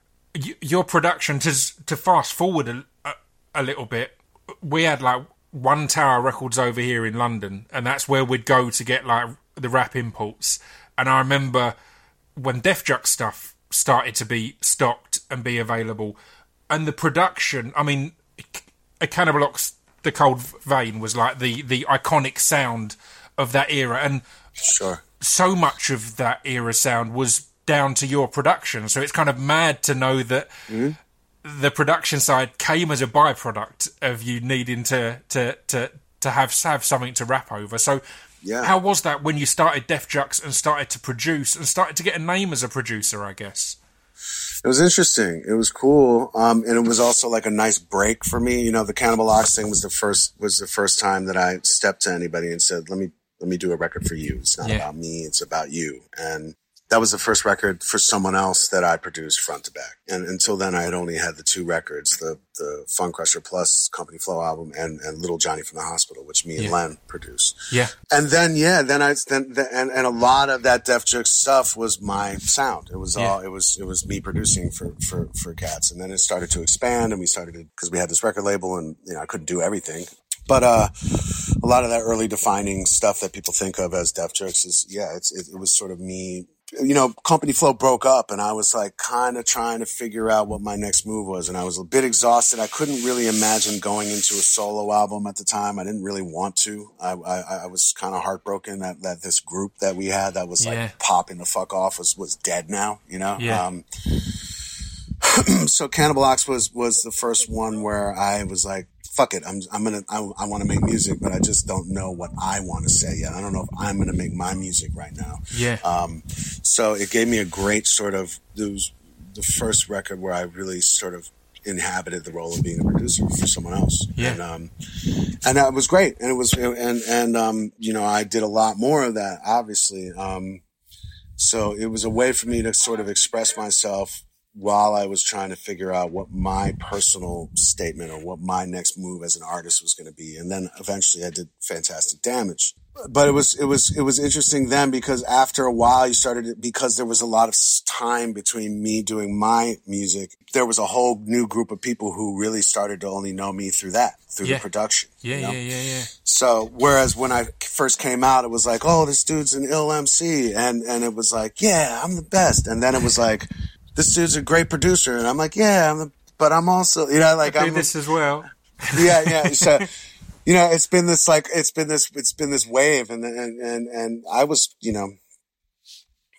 y- your production to to fast forward a, a, a little bit, we had like One Tower Records over here in London, and that's where we'd go to get like the rap imports. And I remember when Def Jux stuff started to be stocked and be available, and the production. I mean, a Cannibal Ox, The Cold Vein was like the, the iconic sound of that era. And sure. so much of that era sound was down to your production. So it's kind of mad to know that mm-hmm. the production side came as a byproduct of you needing to to, to, to have, have something to rap over. So yeah. how was that when you started Def Jux and started to produce and started to get a name as a producer, I guess? It was interesting. It was cool. Um, and it was also like a nice break for me. You know, the Cannibal Ox thing was the first, was the first time that I stepped to anybody and said, let me, let me do a record for you. It's not yeah. about me. It's about you. And that was the first record for someone else that I produced front to back. And until then, I had only had the two records, the, the Fun Crusher Plus Company Flow album and, and Little Johnny from the Hospital, which me and yeah. Len produced. Yeah. And then, yeah, then I, then, the, and, and a lot of that Def Jux stuff was my sound. It was all, yeah. it was, it was me producing for, for, for Cats. And then it started to expand and we started to, cause we had this record label and, you know, I couldn't do everything. But, uh, a lot of that early defining stuff that people think of as Def Jux is, yeah, it's, it, it was sort of me. You know, Company Flow broke up and I was like kind of trying to figure out what my next move was. And I was a bit exhausted. I couldn't really imagine going into a solo album at the time. I didn't really want to. I, I, I was kind of heartbroken that, that this group that we had that was like yeah. popping the fuck off was, was dead now, you know? Yeah. Um, so Cannibal Ox was, was the first one where I was like, fuck it. I'm, I'm going to, I, I want to make music, but I just don't know what I want to say yet. I don't know if I'm going to make my music right now. Yeah. Um, so it gave me a great sort of, it was the first record where I really sort of inhabited the role of being a producer for someone else. Yeah. And, um, and that was great. And it was, and, and, um, you know, I did a lot more of that, obviously. Um, so it was a way for me to sort of express myself while I was trying to figure out what my personal statement or what my next move as an artist was going to be. And then eventually I did Fantastic Damage. But it was, it was, it was interesting then because after a while you started, because there was a lot of time between me doing my music, there was a whole new group of people who really started to only know me through that, through yeah. the production. Yeah, you know? yeah, yeah, yeah. So, whereas when I first came out, it was like, oh, this dude's an ill M C. And, and it was like, yeah, I'm the best. And then it was like, this dude's a great producer. And I'm like, yeah, I'm the, but I'm also, you know, like I do I'm this as well. yeah, yeah. So, you know, it's been this like, it's been this, it's been this wave. And, and, and, and I was, you know,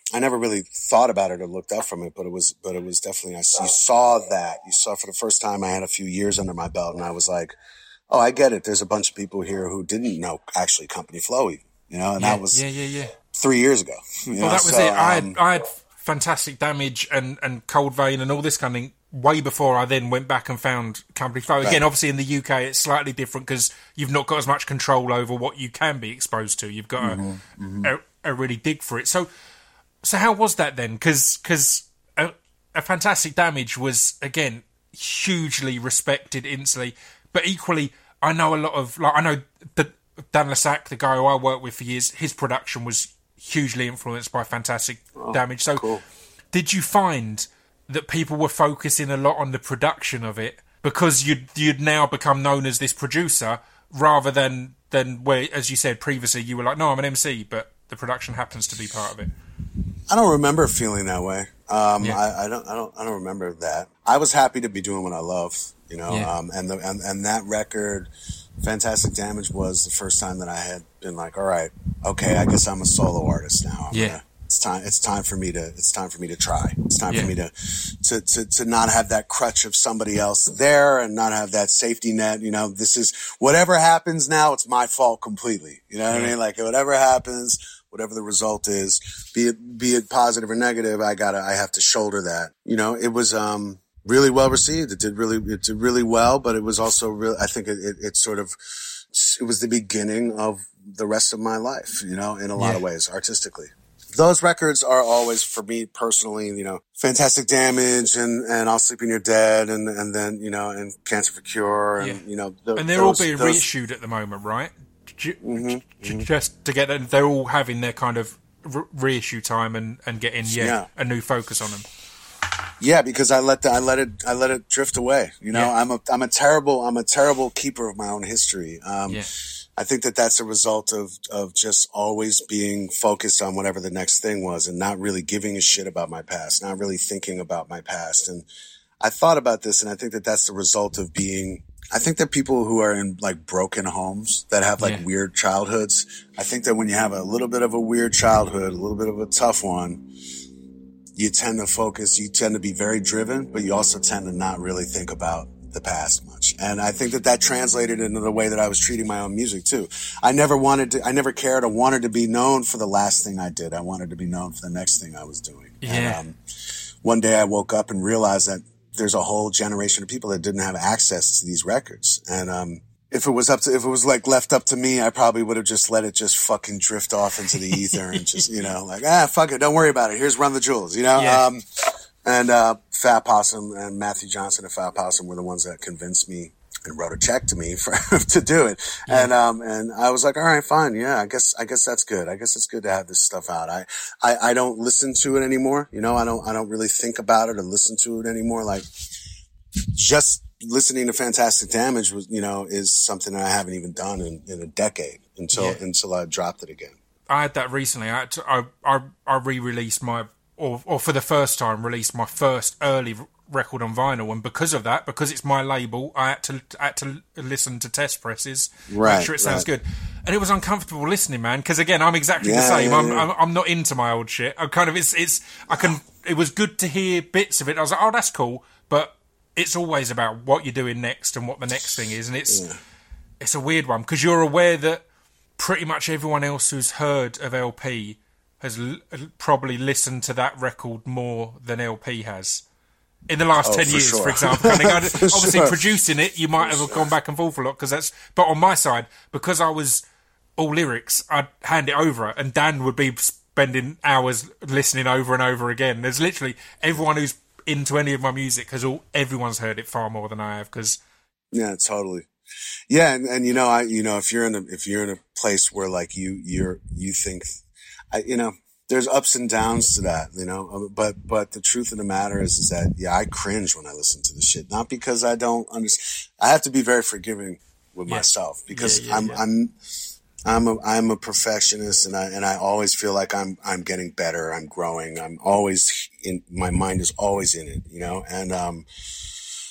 I never really thought about it or looked up from it, but it was, but it was definitely, I, you saw that. You saw for the first time I had a few years under my belt, and I was like, oh, I get it. There's a bunch of people here who didn't know actually Company Flow, you know, and yeah, that was yeah, yeah, yeah. three years ago. Well, know? that was so, it. I had, um, I had Fantastic Damage and, and Cold Vein and all this kind of thing way before I then went back and found Company Flow. Again, right. Obviously in the U K it's slightly different because you've not got as much control over what you can be exposed to. You've got mm-hmm, to mm-hmm. A, a really dig for it. So so how was that then? Because because a, a Fantastic Damage was, again, hugely respected instantly, but equally I know a lot of, like I know that Dan Lasac, the guy who I worked with for years, his production was hugely influenced by Fantastic oh, Damage. So cool. Did you find that people were focusing a lot on the production of it because you'd you'd now become known as this producer rather than than where, as you said previously, you were like, no, I'm an M C, but the production happens to be part of it? I don't remember feeling that way. Um, yeah. I, I don't, I don't, I don't remember that. I was happy to be doing what I love, you know. Yeah. Um, and the and, and that record, Fantastic Damage, was the first time that I had been like, all right, okay, I guess I'm a solo artist now. I'm yeah. Gonna, It's time. It's time for me to. It's time for me to try. It's time yeah. for me to, to, to, to not have that crutch of somebody else there and not have that safety net. You know, this is whatever happens now. It's my fault completely. You know what yeah. I mean? Like whatever happens, whatever the result is, be it be it positive or negative, I gotta. I have to shoulder that. You know, it was um really well received. It did really. It did really well, but it was also real. I think it, it, it sort of. It was the beginning of the rest of my life. You know, in a lot yeah. of ways, artistically. Those records are always, for me personally, you know, Fantastic Damage and, and I'll Sleep in Your Dead and, and then, you know, and Cancer for Cure and, yeah. you know. Th- and they're those, all being those... reissued at the moment, right? J- mm-hmm, j- mm-hmm. Just to get them, they're all having their kind of re- reissue time and, and getting, yeah, yeah, a new focus on them. Yeah, because I let the, I let it, I let it drift away. You know, yeah. I'm a, I'm a terrible, I'm a terrible keeper of my own history. Um, yeah. I think that that's a result of, of just always being focused on whatever the next thing was and not really giving a shit about my past, not really thinking about my past. And I thought about this, and I think that that's the result of being, I think that people who are in like broken homes that have like yeah. weird childhoods, I think that when you have a little bit of a weird childhood, a little bit of a tough one, you tend to focus, you tend to be very driven, but you also tend to not really think about the past much. And I think that that translated into the way that I was treating my own music too. I never wanted to, I never cared or wanted to be known for the last thing I did. I wanted to be known for the next thing I was doing. Yeah. And, um, one day I woke up and realized that there's a whole generation of people that didn't have access to these records. And, um, if it was up to, if it was like left up to me, I probably would have just let it just fucking drift off into the ether and just, you know, like, ah, fuck it. Don't worry about it. Here's Run the Jewels, you know? Yeah. Um, And, uh, Fat Possum and Matthew Johnson and Fat Possum were the ones that convinced me and wrote a check to me for, to do it. Yeah. And, um, and I was like, all right, fine. Yeah, I guess, I guess that's good. I guess it's good to have this stuff out. I, I, I don't listen to it anymore. You know, I don't, I don't really think about it or listen to it anymore. Like just listening to Fantastic Damage was, you know, is something that I haven't even done in, in a decade until, yeah. until I dropped it again. I had that recently. I, had to, I, I, I re-released my, Or, or for the first time, released my first early record on vinyl, and because of that, because it's my label, I had to I had to listen to test presses, right, make sure it sounds right. good, and it was uncomfortable listening, man. Because again, I'm exactly yeah, the same. Yeah, I'm, yeah. I'm I'm not into my old shit. I'm kind of it's it's I can. It was good to hear bits of it. I was like, oh, that's cool, but it's always about what you're doing next and what the next thing is, and it's yeah. it's a weird one because you're aware that pretty much everyone else who's heard of L P has l- probably listened to that record more than L P has in the last oh, ten for years, sure. for example. And obviously, sure. producing it, you might for have sure. gone back and forth a lot because that's. But on my side, because I was all lyrics, I'd hand it over, and Dan would be spending hours listening over and over again. There's literally everyone who's into any of my music has all. Everyone's heard it far more than I have because. Yeah, totally. Yeah, and, and you know, I you know, if you're in a if you're in a place where like you you're you think. I, you know, there's ups and downs to that, you know, but, but the truth of the matter is, is that, yeah, I cringe when I listen to the shit, not because I don't understand. I have to be very forgiving with yeah. myself because yeah, yeah, I'm, yeah. I'm, I'm a, I'm a perfectionist and I, and I always feel like I'm, I'm getting better. I'm growing. I'm always in, my mind is always in it, you know, and, um,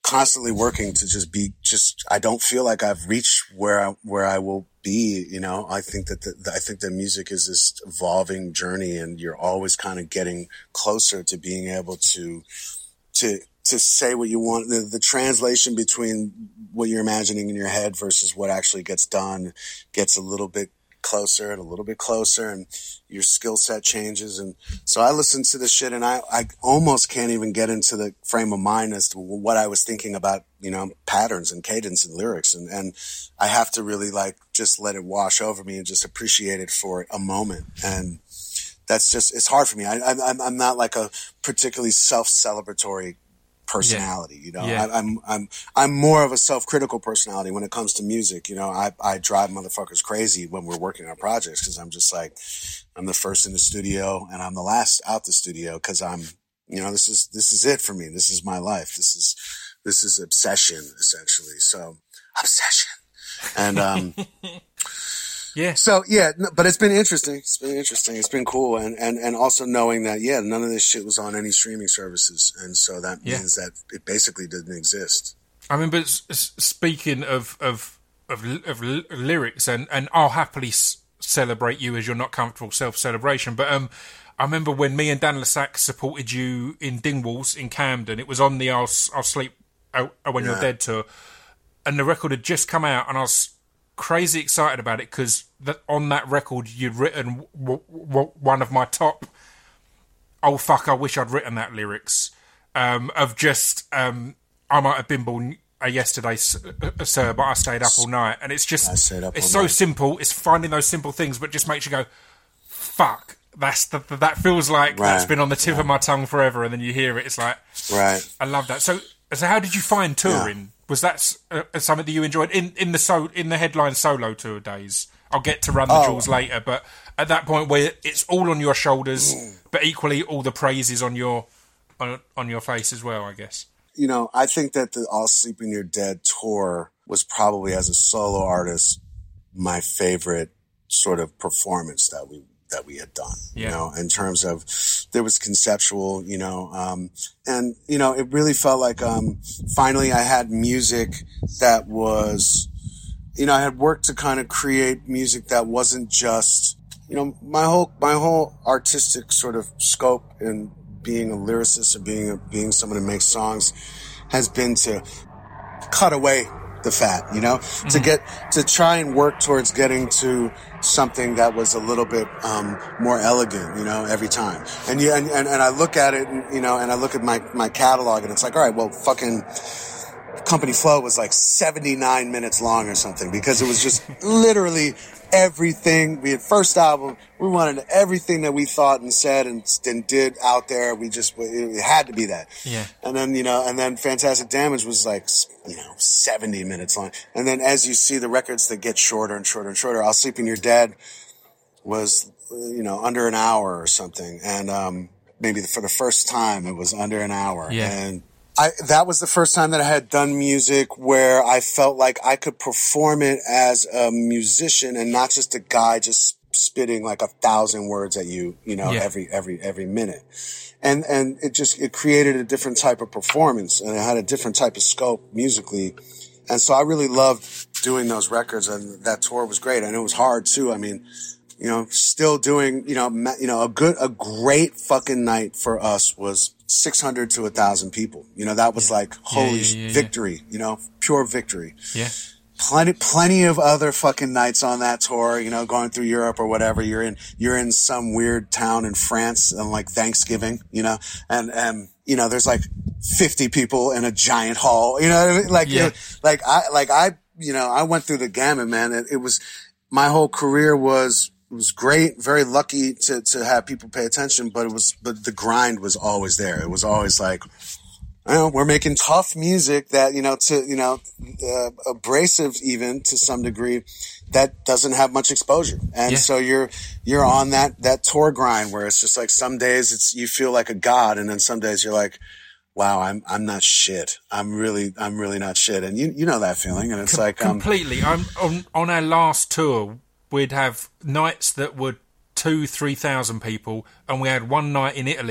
constantly working to just be just, I don't feel like I've reached where I, where I will be, you know. I think that the, I think that music is this evolving journey, and you're always kind of getting closer to being able to, to, to say what you want. The, the translation between what you're imagining in your head versus what actually gets done gets a little bit closer and a little bit closer, and your skill set changes. And so I listen to this shit, and I, I almost can't even get into the frame of mind as to what I was thinking about, you know, patterns and cadence and lyrics. And, and I have to really like just let it wash over me and just appreciate it for a moment. And that's just, it's hard for me. I, I, I'm not like a particularly self-celebratory personality, yeah. you know, yeah. I, I'm, I'm, I'm more of a self-critical personality when it comes to music. You know, I, I drive motherfuckers crazy when we're working on projects, cause I'm just like, I'm the first in the studio and I'm the last out the studio. Cause I'm, you know, this is, this is it for me. This is my life. This is, this is obsession essentially. So obsession. And, um, yeah. So yeah, but it's been interesting. It's been interesting. It's been cool. And, and, and also knowing that, yeah, none of this shit was on any streaming services. And so that yeah. means that it basically didn't exist. I mean, but speaking of, of, of, of lyrics, and, and I'll happily s- celebrate you as you're not comfortable self-celebration. But, um, I remember when me and Dan Lasac supported you in Dingwalls in Camden, it was on the I'll, I'll Sleep When yeah. You're Dead tour. And the record had just come out, and I was crazy excited about it because on that record you'd written w- w- one of my top oh fuck I wish I'd written that lyrics um, of just um, I might have been born uh, yesterday, uh, sir, but I stayed up all night. And it's just it's so night. simple. It's finding those simple things, but just makes you go fuck, that's the, that feels like right. that's been on the tip yeah. of my tongue forever, and then you hear it, it's like right. I love that. So so how did you find touring? Yeah. Was that uh, something that you enjoyed in, in the so in the headline solo tour days? I'll get to Run the oh. Jewels later, but at that point where it's all on your shoulders, mm. but equally all the praise is on your on, on your face as well, I guess. You know, I think that the I'll Sleep When You're Dead tour was probably, as a solo artist, my favorite sort of performance that we that we had done, yeah. you know, in terms of, there was conceptual, you know, um, and, you know, it really felt like, um, finally I had music that was, you know, I had worked to kind of create music that wasn't just, you know, my whole, my whole artistic sort of scope in being a lyricist or being a, being someone who makes songs has been to cut away the fat, you know, mm-hmm. to get, to try and work towards getting to something that was a little bit, um, more elegant, you know, every time. And you, and, and, and I look at it, and, you know, and I look at my, my catalog, and it's like, all right, well, fucking Company Flow was like seventy-nine minutes long or something, because it was just literally everything. We had first album, we wanted everything that we thought and said and, and did out there. We just, it had to be that. Yeah. And then, you know, and then Fantastic Damage was like, you know, seventy minutes long. And then as you see the records that get shorter and shorter and shorter, I'll Sleep When You're Dead was, you know, under an hour or something. And, um, maybe for the first time it was under an hour. Yeah. And I, that was the first time that I had done music where I felt like I could perform it as a musician and not just a guy just spitting like a thousand words at you, you know, yeah. every, every, every minute. And, and it just, it created a different type of performance, and it had a different type of scope musically. And so I really loved doing those records, and that tour was great. And it was hard too. I mean, you know, still doing, you know, you know, a good, a great fucking night for us was six hundred to a thousand people. You know, that was yeah. like, holy yeah, yeah, yeah, victory, yeah. you know, pure victory. Yeah. Plenty, plenty of other fucking nights on that tour, you know, going through Europe or whatever. You're in, you're in some weird town in France on like Thanksgiving, you know, and, and, you know, there's like fifty people in a giant hall, you know what I mean? Like, yeah. you know, like I, like I, you know, I went through the gamut, man. It, it was, my whole career was, it was great, very lucky to, to have people pay attention, but it was, but the grind was always there. It was always like, you know, we're making tough music that, you know, to, you know, uh, abrasive even to some degree, that doesn't have much exposure. And yeah. so you're, you're on that, that tour grind where it's just like, some days it's, you feel like a god. And then some days you're like, wow, I'm, I'm not shit. I'm really, I'm really not shit. And you, you know that feeling. And it's Com- like, um, completely. I'm on, on our last tour, we'd have nights that were two, three thousand people. And we had one night in Italy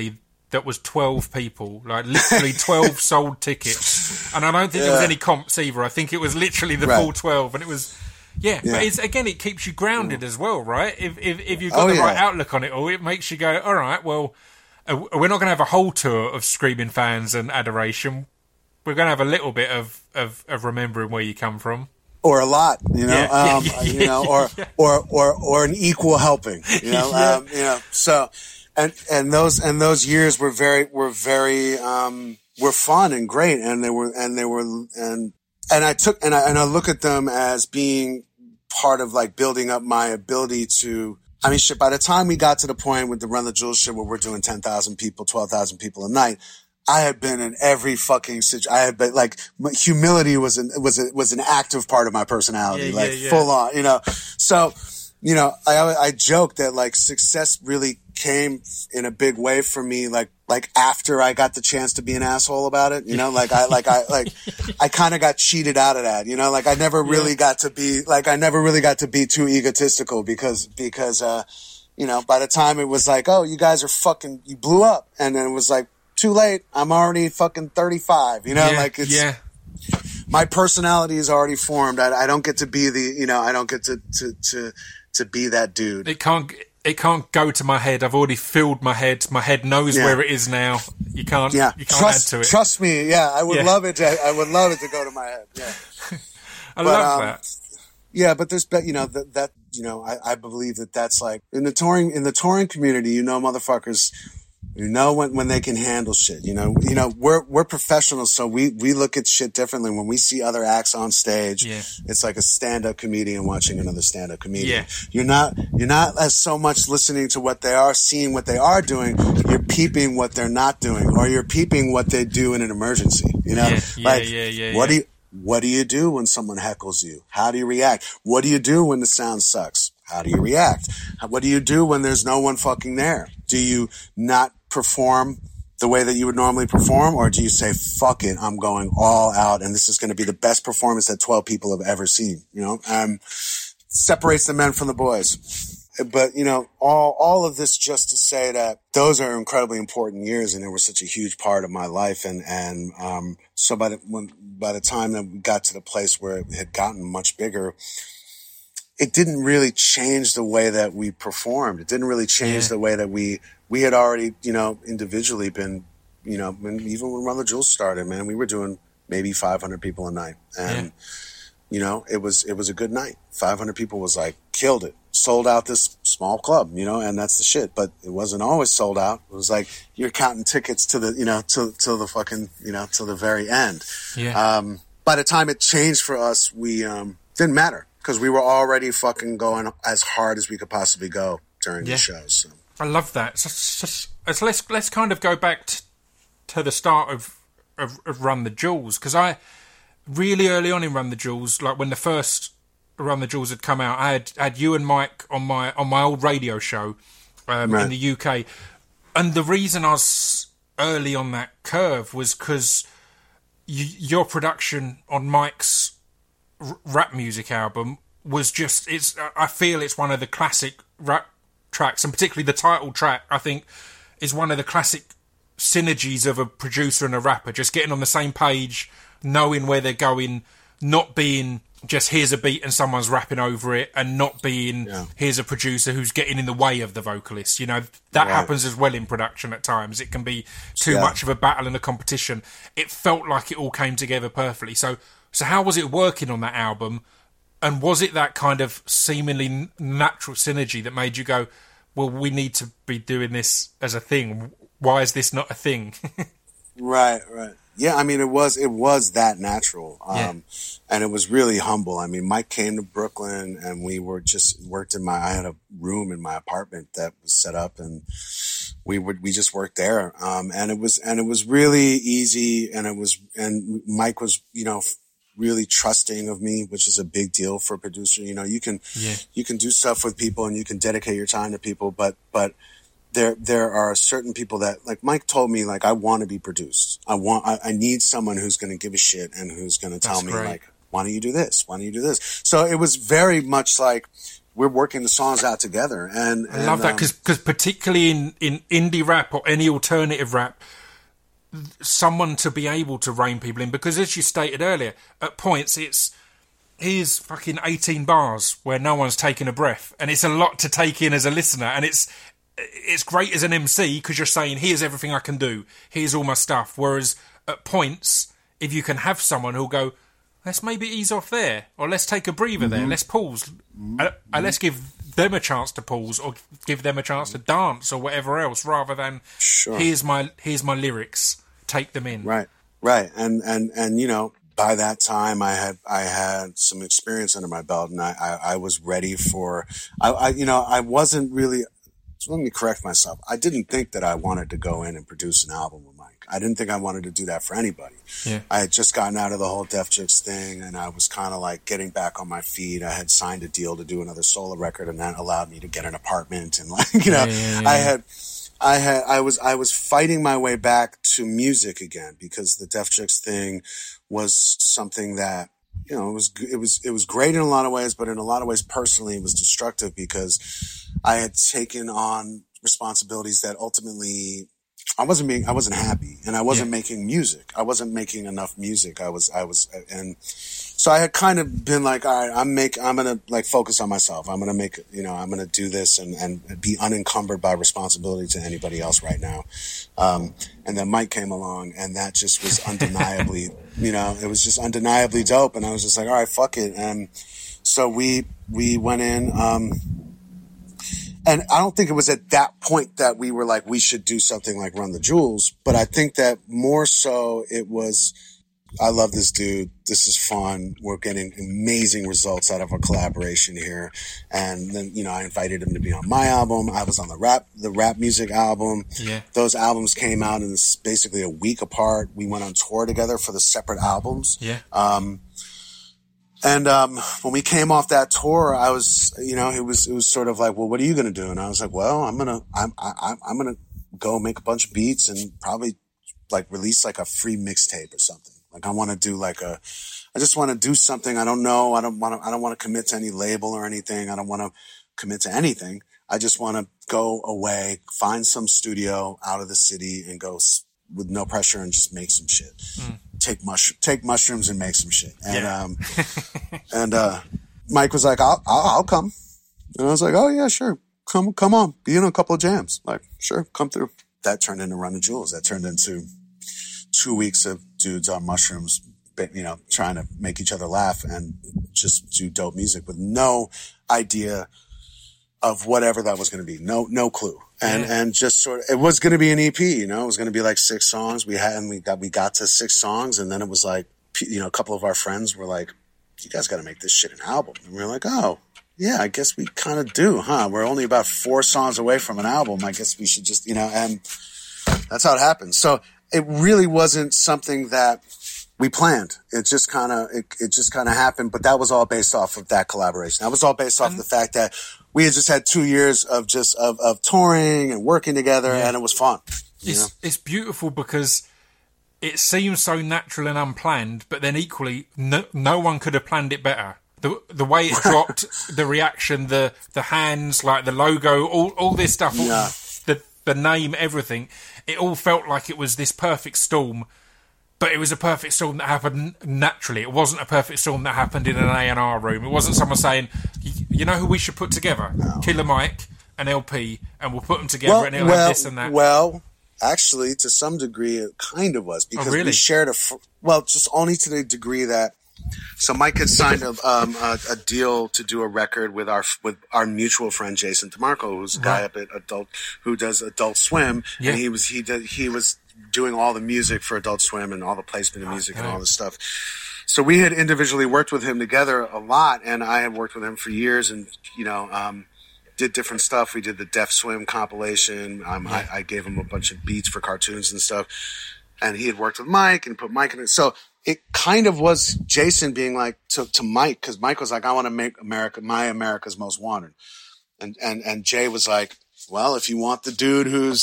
that was twelve people, like literally twelve sold tickets. And I don't think yeah. there was any comps either. I think it was literally the right. full twelve, and it was, yeah. yeah. But it's, again, it keeps you grounded yeah. as well, right? If if, if you've got oh, the yeah. right outlook on it all, it makes you go, all right, well, uh, we're not going to have a whole tour of screaming fans and adoration. We're going to have a little bit of, of, of remembering where you come from. Or a lot, you know, yeah. um, yeah. you know, or, yeah. or, or, or an equal helping, you know, yeah. um, you know, so, and, and those, and those years were very, were very, um, were fun and great. And they were, and they were, and, and I took, and I, and I look at them as being part of like building up my ability to, I mean, shit, by the time we got to the point with the Run the Jewels shit where we're doing ten thousand people, twelve thousand people a night, I had been in every fucking situation. I had been like, humility was an, was a, was an active part of my personality, yeah, like yeah, yeah. full on, you know. So, you know, I, I joke that like success really came in a big way for me, like, like after I got the chance to be an asshole about it, you know, like I, like I, like I kind of got cheated out of that, you know, like I never really yeah. got to be, like I never really got to be too egotistical because, because, uh, you know, by the time it was like, oh, you guys are fucking, you blew up. And then it was like, too late. I'm already fucking thirty-five, you know, yeah, like it's, yeah. my personality is already formed. I, I don't get to be the, you know, I don't get to, to, to, to be that dude. It can't, it can't go to my head. I've already filled my head. My head knows yeah. where it is now. You can't, yeah. you can't trust, add to it. Trust me. Yeah. I would yeah. love it to, I would love it to go to my head. Yeah. I but, love um, that. Yeah. But there's, you know, that, that, you know, I, I believe that that's like in the touring, in the touring community, you know, motherfuckers, you know, when, when they can handle shit, you know, you know, we're, we're professionals. So we, we look at shit differently. When we see other acts on stage, yeah. it's like a stand-up comedian watching another stand-up comedian. Yeah. You're not, you're not as so much listening to what they are, seeing what they are doing. You're peeping what they're not doing, or you're peeping what they do in an emergency, you know, yeah, yeah, like yeah, yeah, what yeah. do you, what do you do when someone heckles you? How do you react? What do you do when the sound sucks? How do you react? What do you do when there's no one fucking there? Do you not perform the way that you would normally perform, or do you say, fuck it, I'm going all out and this is going to be the best performance that twelve people have ever seen, you know? Um, separates the men from the boys. But, you know, all, all of this just to say that those are incredibly important years and they were such a huge part of my life. And, and, um, so by the, when, by the time that we got to the place where it had gotten much bigger, it didn't really change the way that we performed. It didn't really change yeah. the way that we, we had already, you know, individually been, you know, when, even when Run the Jewels started, man, we were doing maybe five hundred people a night. And, yeah. you know, it was, it was a good night. five hundred people was like, killed it. Sold out this small club, you know, and that's the shit. But it wasn't always sold out. It was like, you're counting tickets to the, you know, to, to the fucking, you know, to the very end. Yeah. Um, by the time it changed for us, we, um, didn't matter. Because we were already fucking going as hard as we could possibly go during yeah. the shows. So. I love that. So, so, so let's let's kind of go back t- to the start of, of, of Run the Jewels, because I really early on in Run the Jewels, like when the first Run the Jewels had come out, I had, had you and Mike on my on my old radio show um, right. in the U K, and the reason I was early on that curve was because y- your production on Mike's rap music album was just, it's, I feel it's one of the classic rap tracks, and particularly the title track, I think, is one of the classic synergies of a producer and a rapper, just getting on the same page, knowing where they're going, not being just here's a beat and someone's rapping over it, and not being yeah. here's a producer who's getting in the way of the vocalist. You know, that right. happens as well in production at times. It can be too yeah. much of a battle and a competition. It felt like it all came together perfectly. So So how was it working on that album? And was it that kind of seemingly natural synergy that made you go, well, we need to be doing this as a thing. Why is this not a thing? Right, right. Yeah, I mean, it was it was that natural. Um, yeah. And it was really humble. I mean, Mike came to Brooklyn and we were just worked in my, I had a room in my apartment that was set up and we would, we just worked there. Um, and it was, and it was really easy. And it was, and Mike was, you know, really trusting of me, which is a big deal for a producer. You know, you can, yeah. you can do stuff with people and you can dedicate your time to people, but, but there, there are certain people that, like Mike told me, like, I want to be produced. I want, I, I need someone who's going to give a shit and who's going to tell That's me great. like, why don't you do this? Why don't you do this? So it was very much like we're working the songs out together. And, I love and, that um, because because particularly in, in indie rap or any alternative rap, someone to be able to rein people in, because as you stated earlier, at points it's here's fucking eighteen bars where no one's taking a breath, and it's a lot to take in as a listener, and it's it's great as an M C because you're saying here's everything I can do, here's all my stuff, whereas at points if you can have someone who'll go, let's maybe ease off there, or let's take a breather mm-hmm. there, let's pause mm-hmm. uh, uh, let's give them a chance to pause or give them a chance to dance or whatever else, rather than sure. here's my here's my lyrics, take them in. Right, right, and and and you know, by that time I had I had some experience under my belt, and I I, I was ready for I, I you know I wasn't really. So let me correct myself. I didn't think that I wanted to go in and produce an album with Mike. I didn't think I wanted to do that for anybody. Yeah. I had just gotten out of the whole Def Chicks thing, and I was kind of like getting back on my feet. I had signed a deal to do another solo record, and that allowed me to get an apartment. And like, you know, yeah, yeah, yeah. I had, I had, I was, I was fighting my way back to music again, because the Def Chicks thing was something that, you know, it was, it was, it was great in a lot of ways, but in a lot of ways, personally, it was destructive because I had taken on responsibilities that ultimately I wasn't being, I wasn't happy, and I wasn't yeah. making music. I wasn't making enough music. I was, I was, and so I had kind of been like, all right, I'm make, I'm going to like focus on myself. I'm going to make, you know, I'm going to do this and, and be unencumbered by responsibility to anybody else right now. Um, and then Mike came along, and that just was undeniably, you know, it was just undeniably dope. And I was just like, all right, fuck it. And so we, we went in, um, and I don't think it was at that point that we were like, we should do something like Run the Jewels. But I think that more so it was, I love this dude. This is fun. We're getting amazing results out of our collaboration here. And then, you know, I invited him to be on my album. I was on the rap, the rap music album. Yeah. Those albums came out in this, basically a week apart. We went on tour together for the separate albums. Yeah. Um, And, um, when we came off that tour, I was, you know, it was, it was sort of like, well, what are you going to do? And I was like, well, I'm going to, I'm, I, I'm going to go make a bunch of beats and probably like release like a free mixtape or something. Like I want to do like a, I just want to do something. I don't know. I don't want to, I don't want to commit to any label or anything. I don't want to commit to anything. I just want to go away, find some studio out of the city and go with no pressure and just make some shit. Mm. Take mush, take mushrooms and make some shit. And, yeah. um, and, uh, Mike was like, I'll, I'll, I'll come. And I was like, oh yeah, sure. Come, come on. Be in a couple of jams. Like, sure. Come through. That turned into Run the Jewels. That turned into two weeks of dudes on mushrooms, you know, trying to make each other laugh and just do dope music with no idea of whatever that was going to be. No, no clue. And, yeah. and just sort of, it was going to be an E P, you know, it was going to be like six songs. We had, and we got, we got to six songs, and then it was like, you know, a couple of our friends were like, you guys got to make this shit an album. And we were like, oh, yeah, I guess we kind of do, huh? We're only about four songs away from an album. I guess we should just, you know, and that's how it happened. So it really wasn't something that we planned. It just kind of, it, it just kind of happened, but that was all based off of that collaboration. That was all based off of the fact that we had just had two years of just, of, of touring and working together, yeah. and it was fun. It's, know? It's beautiful because it seems so natural and unplanned, but then equally, no, no one could have planned it better. The the way it dropped, the reaction, the the hands, like the logo, all all this stuff, all, yeah. the the name, everything, it all felt like it was this perfect storm. But it was a perfect storm that happened naturally. It wasn't a perfect storm that happened in an A and R room. It wasn't someone saying, you know who we should put together? No. Killer Mike and L P, and we'll put them together well, and it'll well, have this and that. Well, actually, to some degree, it kind of was. Because oh, really? we shared a... Fr- well, just only to the degree that... So Mike had signed a, um, a, a deal to do a record with our with our mutual friend Jason DeMarco, who's a guy right. up at Adult, who does Adult Swim, yeah. and he was he did he was doing all the music for Adult Swim and all the placement of music okay. and all this stuff. So we had individually worked with him together a lot, and I had worked with him for years, and you know, um, did different stuff. We did the Def Swim compilation. Um, yeah. I, I gave him a bunch of beats for cartoons and stuff, and he had worked with Mike and put Mike in it. So it kind of was Jason being like to, to Mike, because Mike was like, I want to make America, my America's Most Wanted. And, and, and Jay was like, well, if you want the dude who's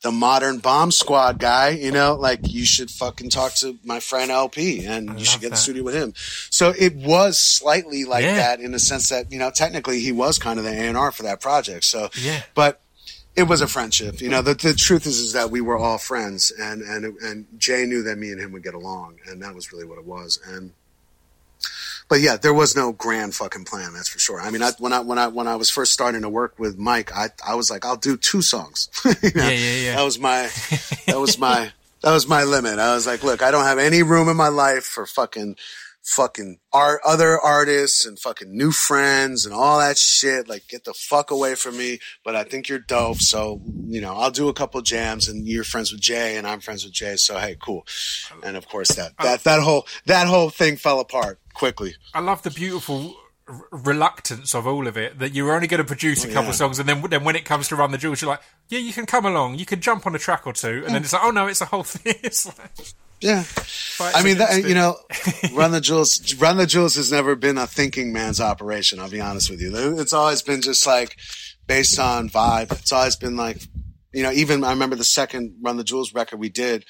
the modern Bomb Squad guy, you know, like you should fucking talk to my friend L P and I you should get in the that. studio with him. So it was slightly like yeah. that in the sense that, you know, technically he was kind of the A and R for that project. So, yeah. but it was a friendship. You know, the, the truth is, is that we were all friends and, and, and Jay knew that me and him would get along. And that was really what it was. And, but yeah, there was no grand fucking plan. That's for sure. I mean, I, when I when I when I was first starting to work with Mike, I I was like, I'll do two songs. you know? Yeah, yeah, yeah. That was my that was my that was my limit. I was like, look, I don't have any room in my life for fucking fucking art, other artists and fucking new friends and all that shit. Like, get the fuck away from me. But I think you're dope, so you know, I'll do a couple jams, and you're friends with Jay, and I'm friends with Jay. So hey, cool. And of course, that that that whole that whole thing fell apart quickly. I love the beautiful r- reluctance of all of it, that you're only going to produce a Oh, couple yeah. songs, and then then when it comes to Run the Jewels, you're like, yeah, you can come along, you can jump on a track or two, and then it's like, oh no, it's a whole thing. It's like, Yeah. fights I mean, that, against you it. know, Run the Jewels, Run the Jewels has never been a thinking man's operation. I'll be honest with you. It's always been just like based on vibe. It's always been like, you know, even I remember the second Run the Jewels record we did,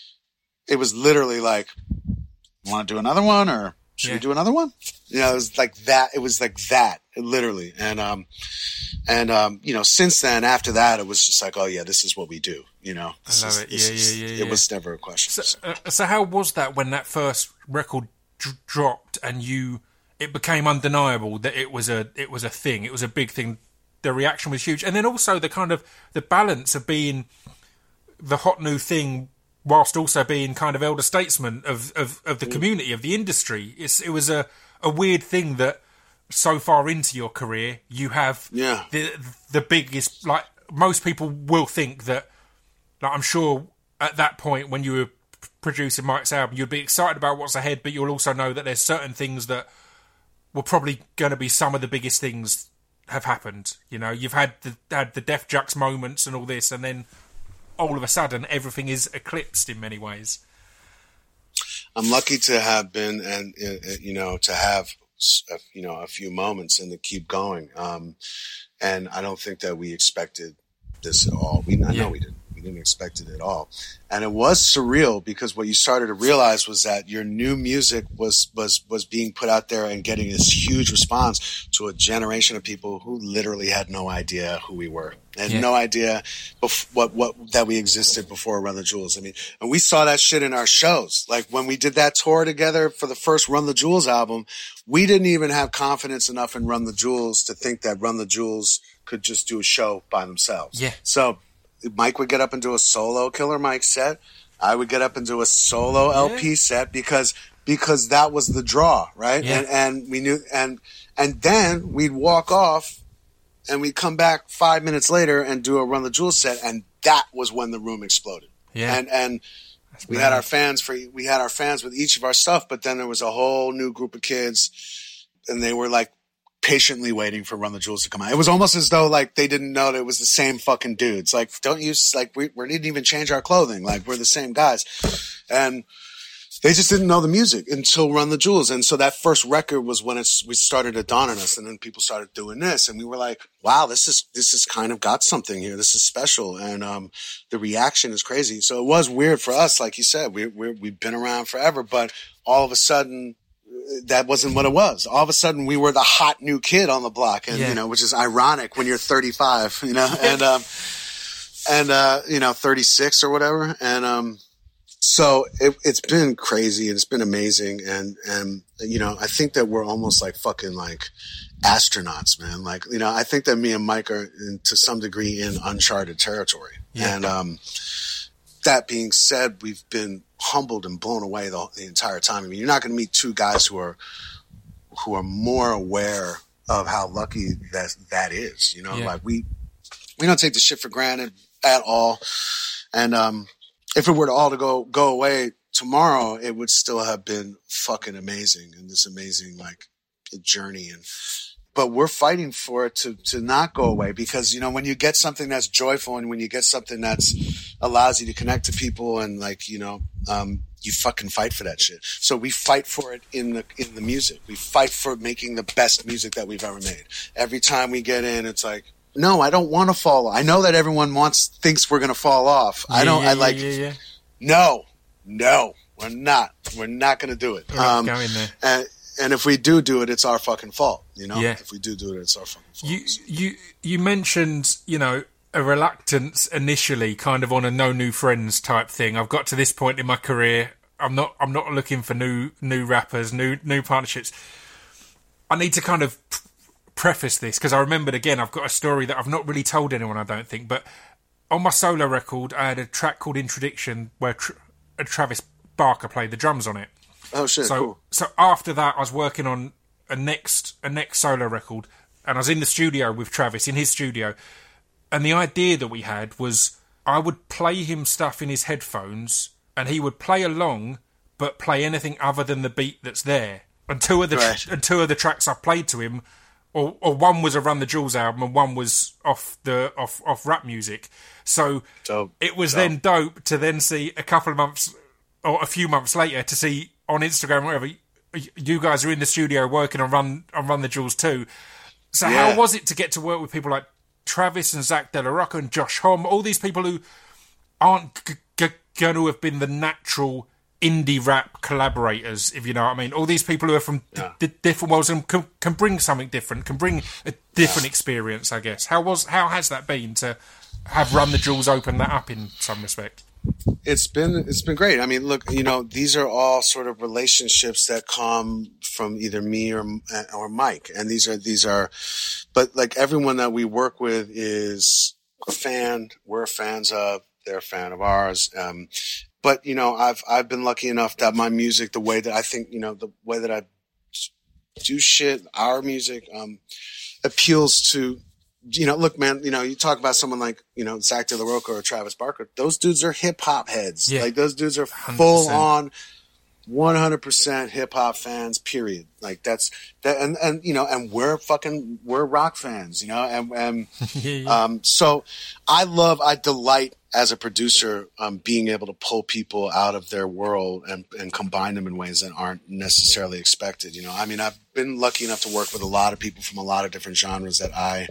it was literally like, want to do another one or should Yeah. we do another one? You know, it was like that. It was like that, literally. And, um, and, um, you know, since then, after that, it was just like, oh yeah, this is what we do. You know, this I love is, it. this Yeah, is- yeah, yeah, It yeah. was never a question. So, uh, so how was that when that first record d- dropped and you, it became undeniable that it was a, it was a thing, it was a big thing. The reaction was huge, and then also the kind of the balance of being the hot new thing whilst also being kind of elder statesman of, of, of the community, of the industry. It's, it was a, a weird thing that so far into your career, you have Yeah. the the biggest, like, most people will think that, like, I'm sure at that point when you were p- producing Mike's album, you'd be excited about what's ahead, but you'll also know that there's certain things that were probably going to be some of the biggest things have happened. You know, you've had the, had the Def Jux moments and all this, and then all of a sudden everything is eclipsed in many ways. I'm lucky to have been, and uh, you know, to have uh, you know a few moments and to keep going. Um, and I don't think that we expected this at all. We I Yeah. know we didn't. We didn't expect it at all. And it was surreal because what you started to realize was that your new music was was was being put out there and getting this huge response to a generation of people who literally had no idea who we were. Had Yeah. no idea bef- what what that we existed before Run the Jewels. I mean, and we saw that shit in our shows. Like when we did that tour together for the first Run the Jewels album, we didn't even have confidence enough in Run the Jewels to think that Run the Jewels could just do a show by themselves. Yeah. So Mike would get up and do a solo Killer Mike set. I would get up and do a solo L P Yeah. set because because that was the draw, right? Yeah. And and we knew and and then we'd walk off and we'd come back five minutes later and do a Run the Jewels set, and that was when the room exploded. Yeah. And and we had our fans for we had our fans with each of our stuff, but then there was a whole new group of kids, and they were like patiently waiting for Run the Jewels to come out. It was almost as though like they didn't know that it was the same fucking dudes. Like, don't you like we we didn't even change our clothing. Like we're the same guys, and they just didn't know the music until Run the Jewels. And so that first record was when it's, we started to dawn on us, and then people started doing this, and we were like, wow, this is, this has kind of got something here. This is special. And, um, the reaction is crazy. So it was weird for us. Like you said, we, we, we've been around forever, but all of a sudden that wasn't what it was. All of a sudden we were the hot new kid on the block, and, Yeah. you know, which is ironic when you're thirty-five, you know, and, um, and, uh, you know, thirty-six or whatever. And, um, So it, it's been crazy and it's been amazing. And, and, you know, I think that we're almost like fucking like astronauts, man. Like, you know, I think that me and Mike are in, to some degree in uncharted territory. Yeah. And, um, that being said, we've been humbled and blown away the, the entire time. I mean, you're not going to meet two guys who are, who are more aware of how lucky that, that is, you know, Yeah. like we, we don't take the shit for granted at all. And, um, if it were to all to go go away tomorrow, it would still have been fucking amazing, and this amazing like journey. And but we're fighting for it to to not go away, because you know when you get something that's joyful and when you get something that's allows you to connect to people, and like you know um, you fucking fight for that shit. So we fight for it in the in the music. We fight for making the best music that we've ever made. Every time we get in, it's like, no, I don't want to fall. I know that everyone wants, thinks we're going to fall off. Yeah, I don't, yeah, I like, yeah, yeah, yeah. no, no, we're not. We're not going to do it. We're not Um, going there. and, and if we do do it, it's our fucking fault. You know, Yeah. if we do do it, it's our fucking fault. You, you, you mentioned, you know, a reluctance initially, kind of on a no new friends type thing. I've got to this point in my career. I'm not, I'm not looking for new, new rappers, new, new partnerships. I need to kind of preface this because I remembered again, I've got a story that I've not really told anyone, I don't think, but on my solo record, I had a track called Introduction where Tra- Travis Barker played the drums on it. Oh shit! So, Cool. so after that, I was working on a next a next solo record, and I was in the studio with Travis in his studio, and the idea that we had was I would play him stuff in his headphones, and he would play along, but play anything other than the beat that's there. And two of the Right. and two of the tracks I played to him, or or one was a Run the Jewels album, and one was off the off off rap music. So Dope. it was Dope. then dope to then see a couple of months or a few months later to see on Instagram or whatever you guys are in the studio working on Run on Run the Jewels too. So Yeah. how was it to get to work with people like Travis and Zach De La Rocca and Josh Homme, all these people who aren't g- g- going to have been the natural indie rap collaborators, if you know what I mean? All these people who are from Yeah. d- d- different worlds and can, can bring something different, can bring a different experience, I guess. How was how has that been to have Run the Jewels open that up in some respect? It's been it's been great. I mean, look, you know, these are all sort of relationships that come from either me or or Mike, and these are these are, but like everyone that we work with is a fan. We're fans of. They're a fan of ours. Um, but you know, I've I've been lucky enough that my music, the way that I think, you know, the way that I do shit, our music, um, appeals to. You know, look, man, you know, you talk about someone like, you know, Zach De La Rocca or Travis Barker. Those dudes are hip hop heads. Yeah. Like those dudes are one hundred full percent. on one hundred percent hip hop fans, period. Like that's that. And, and, you know, and we're fucking, we're rock fans, you know, and, and, yeah, yeah. um, so I love, I delight as a producer, um, being able to pull people out of their world and, and combine them in ways that aren't necessarily expected. You know, I mean, I've been lucky enough to work with a lot of people from a lot of different genres that I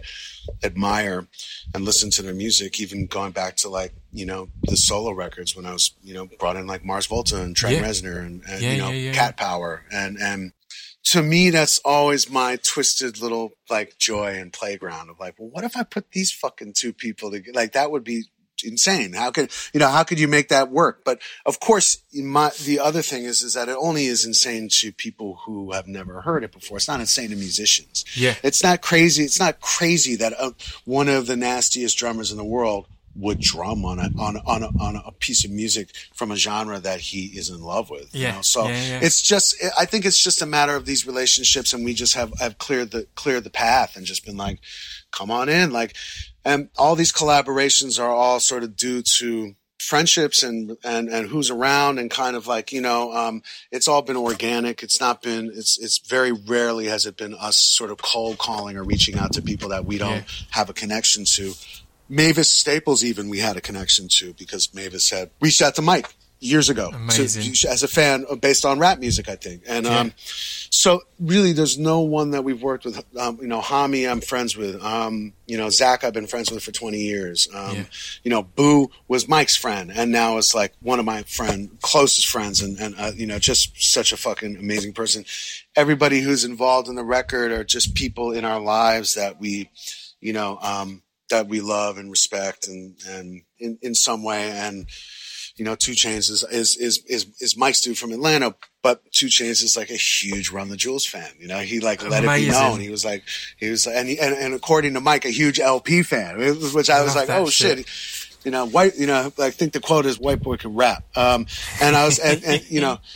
admire and listen to their music, even going back to like, you know, the solo records when I was, you know, brought in like Mars Volta and Trent Yeah. Reznor and, and Yeah, you know, yeah, yeah, Cat Power. And, and to me, that's always my twisted little like joy and playground of like, well, what if I put these fucking two people together? Like that would be insane. How could, you know, how could you make that work? But of course, my, the other thing is, is that it only is insane to people who have never heard it before. It's not insane to musicians. Yeah. It's not crazy. It's not crazy that uh, one of the nastiest drummers in the world would drum on a, on a, on a, on a piece of music from a genre that he is in love with. You Yeah. know? So Yeah, yeah. it's just, I think it's just a matter of these relationships, and we just have, have cleared the, cleared the path and just been like, come on in. Like, and all these collaborations are all sort of due to friendships and, and, and who's around and kind of like, you know, um, it's all been organic. It's not been, it's, it's very rarely has it been us sort of cold calling or reaching out to people that we don't Yeah. have a connection to. Mavis Staples, even we had a connection to because Mavis had reached out to Mike years ago to, Amazing. as a fan based on rap music, I think. And, Yeah. um, so really there's no one that we've worked with. Um, you know, Hami, I'm friends with, um, you know, Zach, I've been friends with for twenty years. Um, Yeah. you know, Boo was Mike's friend and now is like one of my friend, closest friends. And, and, uh, you know, just such a fucking amazing person. Everybody who's involved in the record are just people in our lives that we, you know, um, that we love and respect and, and in, in some way. And, you know, Two Chainz is, is, is, is, is Mike's dude from Atlanta, but Two Chainz is like a huge Run the Jewels fan. You know, he like let Amazing. it be known. He was like, he was, and, he, and, and according to Mike, a huge L P fan, which I was Love like, that oh shit. shit. You know, white, you know, I think the quote is white boy can rap. Um, and I was, and, and you know,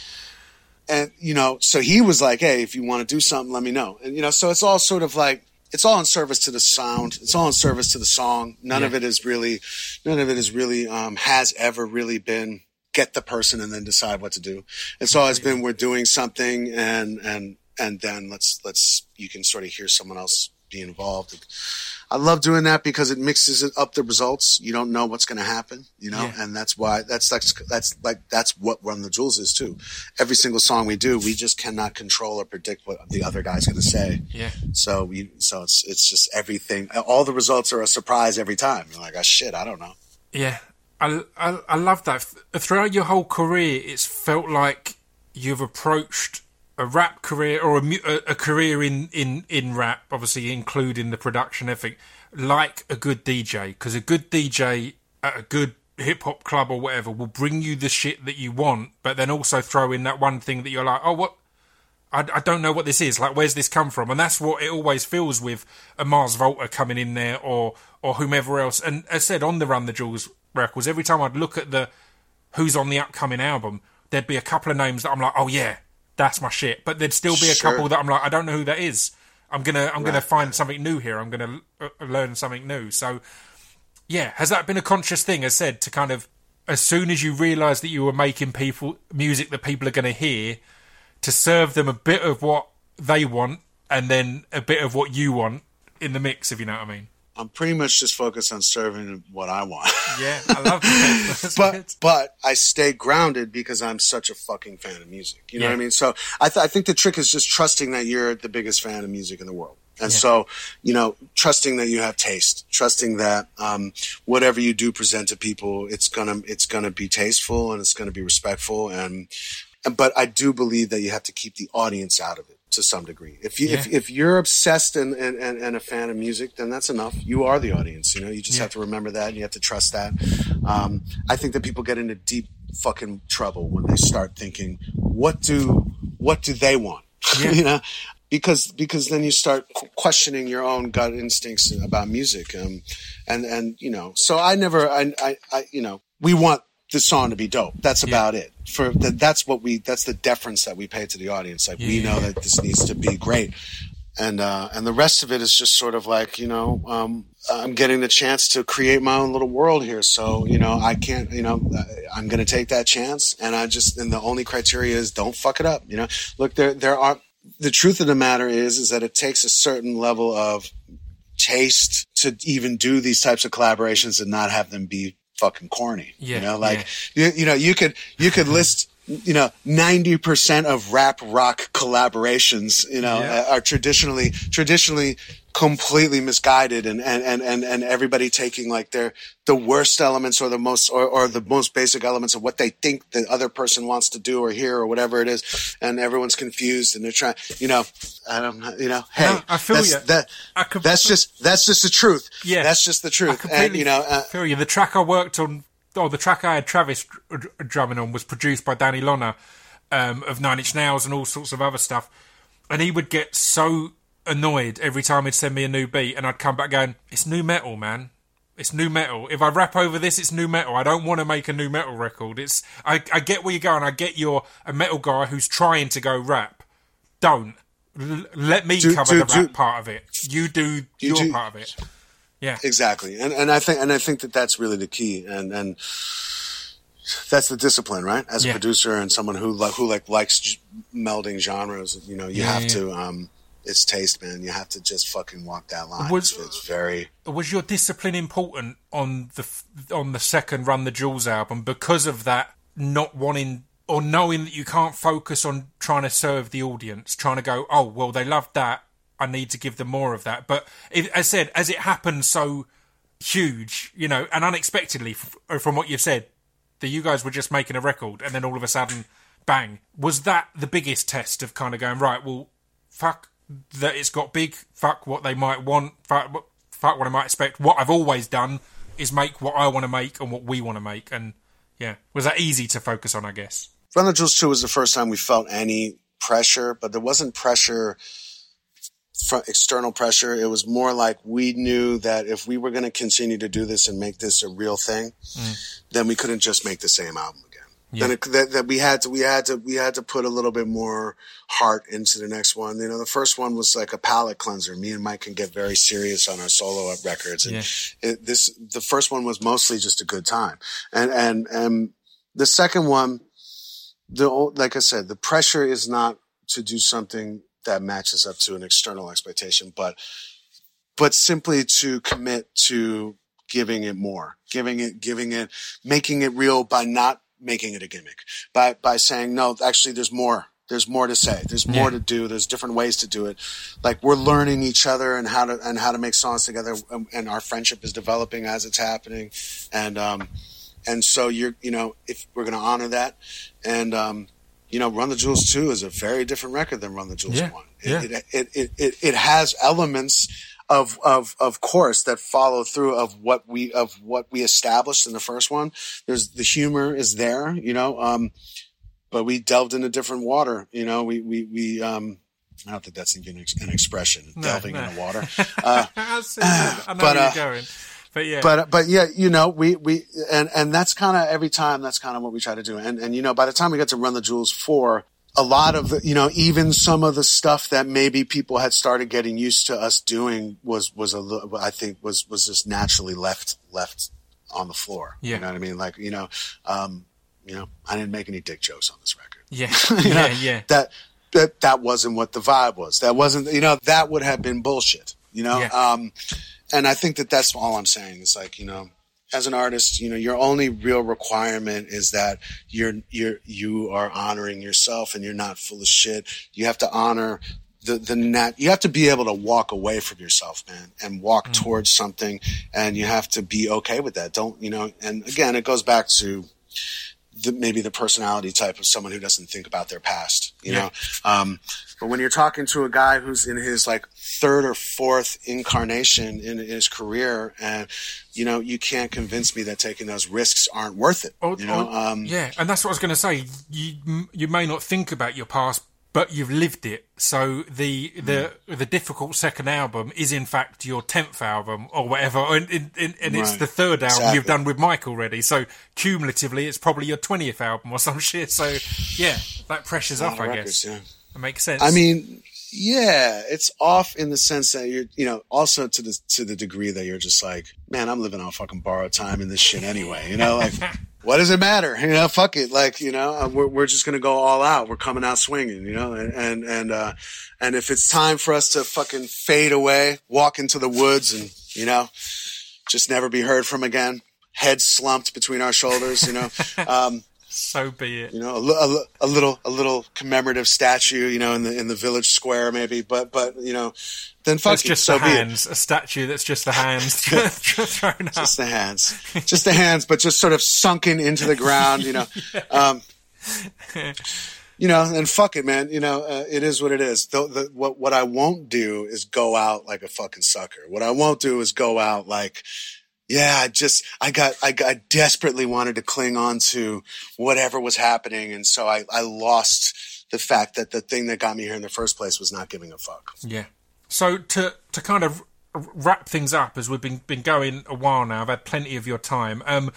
and, you know, so he was like, hey, if you want to do something, let me know. And, you know, so it's all sort of like, it's all in service to the sound. It's all in service to the song. None Yeah. of it is really, none of it is really, um, has ever really been get the person and then decide what to do. It's always been, we're doing something and, and, and then let's, let's, you can sort of hear someone else be involved. I love doing that because it mixes it up the results. You don't know what's going to happen, you know, yeah. and that's why that's like, that's like, that's what Run the Jewels is too. Every single song we do, we just cannot control or predict what the other guy's going to say. Yeah. So we, so it's, it's just everything. All the results are a surprise every time. You're like, oh shit, I don't know. Yeah. I, I, I love that. Throughout your whole career, it's felt like you've approached a rap career or a, a career in, in, in rap, obviously including the production ethic, like a good D J. Because a good D J at a good hip-hop club or whatever will bring you the shit that you want, but then also throw in that one thing that you're like, oh, what? I, I don't know what this is. Like, where's this come from? And that's what it always feels with a Mars Volta coming in there or or whomever else. And as I said, on the Run the Jewels records, every time I'd look at the who's on the upcoming album, there'd be a couple of names that I'm like, oh, yeah, that's my shit. But there'd still be a sure. couple that I'm like, I don't know who that is. I'm gonna, I'm right. gonna find something new here. I'm gonna uh, learn something new. So, yeah, has that been a conscious thing? As said, to kind of, as soon as you realise that you were making people music that people are going to hear, to serve them a bit of what they want and then a bit of what you want in the mix, if you know what I mean. I'm pretty much just focused on serving what I want. Yeah, I love that. but good. but I stay grounded because I'm such a fucking fan of music. You know yeah. what I mean? So I, th- I think the trick is just trusting that you're the biggest fan of music in the world. And yeah. so, you know, trusting that you have taste, trusting that um, whatever you do present to people, it's gonna it's gonna be tasteful and it's gonna be respectful. And, and but I do believe that you have to keep the audience out of it to some degree. If you yeah. if, if you're obsessed and, and, and a fan of music, then that's enough. You are the audience. You know, you just yeah. have to remember that and you have to trust that. Um, I think that people get into deep fucking trouble when they start thinking, what do what do they want? Yeah. you know. Because because then you start questioning your own gut instincts about music, um, and and you know. So I never, I, I, I you know, we want the song to be dope. That's about yeah. it. For the, that's what we, that's the deference that we pay to the audience. Like yeah. we know that this needs to be great, and uh, and the rest of it is just sort of like, you know, um, I'm getting the chance to create my own little world here. So you know, I can't, you know, I'm going to take that chance, and I just, and the only criteria is don't fuck it up. You know, look, there there are. The truth of the matter is, is that it takes a certain level of taste to even do these types of collaborations and not have them be fucking corny. Yeah, you know, like, yeah. you, you know, you could, you could list, you know, ninety percent of rap rock collaborations, you know, yeah. are traditionally, traditionally completely misguided and, and, and, and, and everybody taking like their, the worst elements or the most, or, or the most basic elements of what they think the other person wants to do or hear or whatever it is. And everyone's confused and they're trying, you know, I don't, you know, hey, no, I feel that's, you. that, I com- that's just, that's just the truth. Yeah. That's just the truth. I completely and, you know, uh, feel you. The track I worked on, or the track I had Travis drumming on was produced by Danny Lona, um, of Nine Inch Nails and all sorts of other stuff. And he would get so annoyed every time he'd send me a new beat and I'd come back going, it's new metal, man. It's new metal. If I rap over this, it's new metal. I don't want to make a new metal record. It's I, I get where you're going. I get you're a metal guy who's trying to go rap. Don't. L- let me do, cover do, the rap do, part of it. You do you your do, part of it. Yeah. Exactly. And and I think and I think that that's really the key. And and that's the discipline, right? As a yeah. producer and someone who like who like likes melding genres, you know, you yeah, have yeah. to um it's taste, man. You have to just fucking walk that line. Was, it's, it's very. Was your discipline important on the on the second Run the Jewels album because of that? Not wanting or knowing that you can't focus on trying to serve the audience, trying to go, oh well, they loved that. I need to give them more of that. But it, as I said, as it happened so huge, you know, and unexpectedly from what you've said, that you guys were just making a record and then all of a sudden, bang. Was that the biggest test of kind of going, right, well, fuck that it's got big, fuck what they might want, fuck, fuck what I might expect. What I've always done is make what I want to make and what we want to make. And yeah, was that easy to focus on, I guess? Run the Jewels two was the first time we felt any pressure, but there wasn't pressure from external pressure. It was more like we knew that if we were going to continue to do this and make this a real thing, mm. then we couldn't just make the same album again. Yeah. Then it, that, that we had to, we had to, we had to put a little bit more heart into the next one. You know, the first one was like a palate cleanser. Me and Mike can get very serious on our solo records, and yeah. it, this, the first one was mostly just a good time, and and and the second one, the like I said, the pressure is not to do something that matches up to an external expectation, but but simply to commit to giving it more, giving it, giving it, making it real by not making it a gimmick, by, by saying, no, actually there's more. There's more to say. There's more yeah. to do. There's different ways to do it. Like we're learning each other and how to, and how to make songs together. And our friendship is developing as it's happening. And, um, and so you're, you know, if we're going to honor that and, um, you know, Run the Jewels two is a very different record than Run the Jewels yeah. one. It, yeah. it, it, it, it, it has elements of, of, of course that follow through of what we, of what we established in the first one. There's the humor is there, you know, um, but we delved into different water, you know, we, we, we, um, I don't think that's even an expression, no, delving no. into water. Uh, I know but, where uh, you're going. But yeah, but, but yeah, you know, we, we, and, and that's kind of every time that's kind of what we try to do. And, and, you know, by the time we get to Run the Jewels four, a lot of the, you know, even some of the stuff that maybe people had started getting used to us doing was, was a little, I think was, was just naturally left, left on the floor. Yeah. You know what I mean? Like, you know, um, you know, I didn't make any dick jokes on this record. Yeah. you know, yeah. Yeah. That, that, that wasn't what the vibe was. That wasn't, you know, that would have been bullshit, you know? Yeah. Um, and I think that that's all I'm saying. It's like, you know, as an artist, you know, your only real requirement is that you're, you're, you are honoring yourself and you're not full of shit. You have to honor the, the nat, you have to be able to walk away from yourself, man, and walk mm. towards something. And you have to be okay with that. Don't, you know, and again, it goes back to the, maybe the personality type of someone who doesn't think about their past, you yeah. know? Um, but when you're talking to a guy who's in his like third or fourth incarnation in his career, and you know, you can't convince me that taking those risks aren't worth it. Oh, you know, oh, um, yeah, and that's what I was going to say. You you may not think about your past, but you've lived it. So the the mm. the difficult second album is in fact your tenth album or whatever, and, and, and, and right. it's the third album exactly. you've done with Mike already. So cumulatively, it's probably your twentieth album or some shit. So yeah, that pressure's off, I records, guess. Yeah. It makes sense. I mean, yeah, it's off in the sense that you're, you know, also to the to the degree that you're just like, man, I'm living on fucking borrowed time in this shit anyway. You know, like, what does it matter? You know, fuck it. Like, you know, we're we're just gonna go all out. We're coming out swinging. You know, and and and uh, and if it's time for us to fucking fade away, walk into the woods, and you know, just never be heard from again, head slumped between our shoulders. You know. Um, So be it. You know, a, a, a little, a little commemorative statue, you know, in the in the village square, maybe. But, but you know, then fuck That's it. just so the be hands. it. A statue that's just the hands thrown up. Just the hands, just the hands, but just sort of sunken into the ground. You know, yeah. um, you know, and fuck it, man. You know, uh, it is what it is. The, the, what what I won't do is go out like a fucking sucker. What I won't do is go out like. Yeah, I just, I got, I got, I desperately wanted to cling on to whatever was happening. And so I, I lost the fact that the thing that got me here in the first place was not giving a fuck. Yeah. So to, to kind of wrap things up, as we've been, been going a while now, I've had plenty of your time. Um,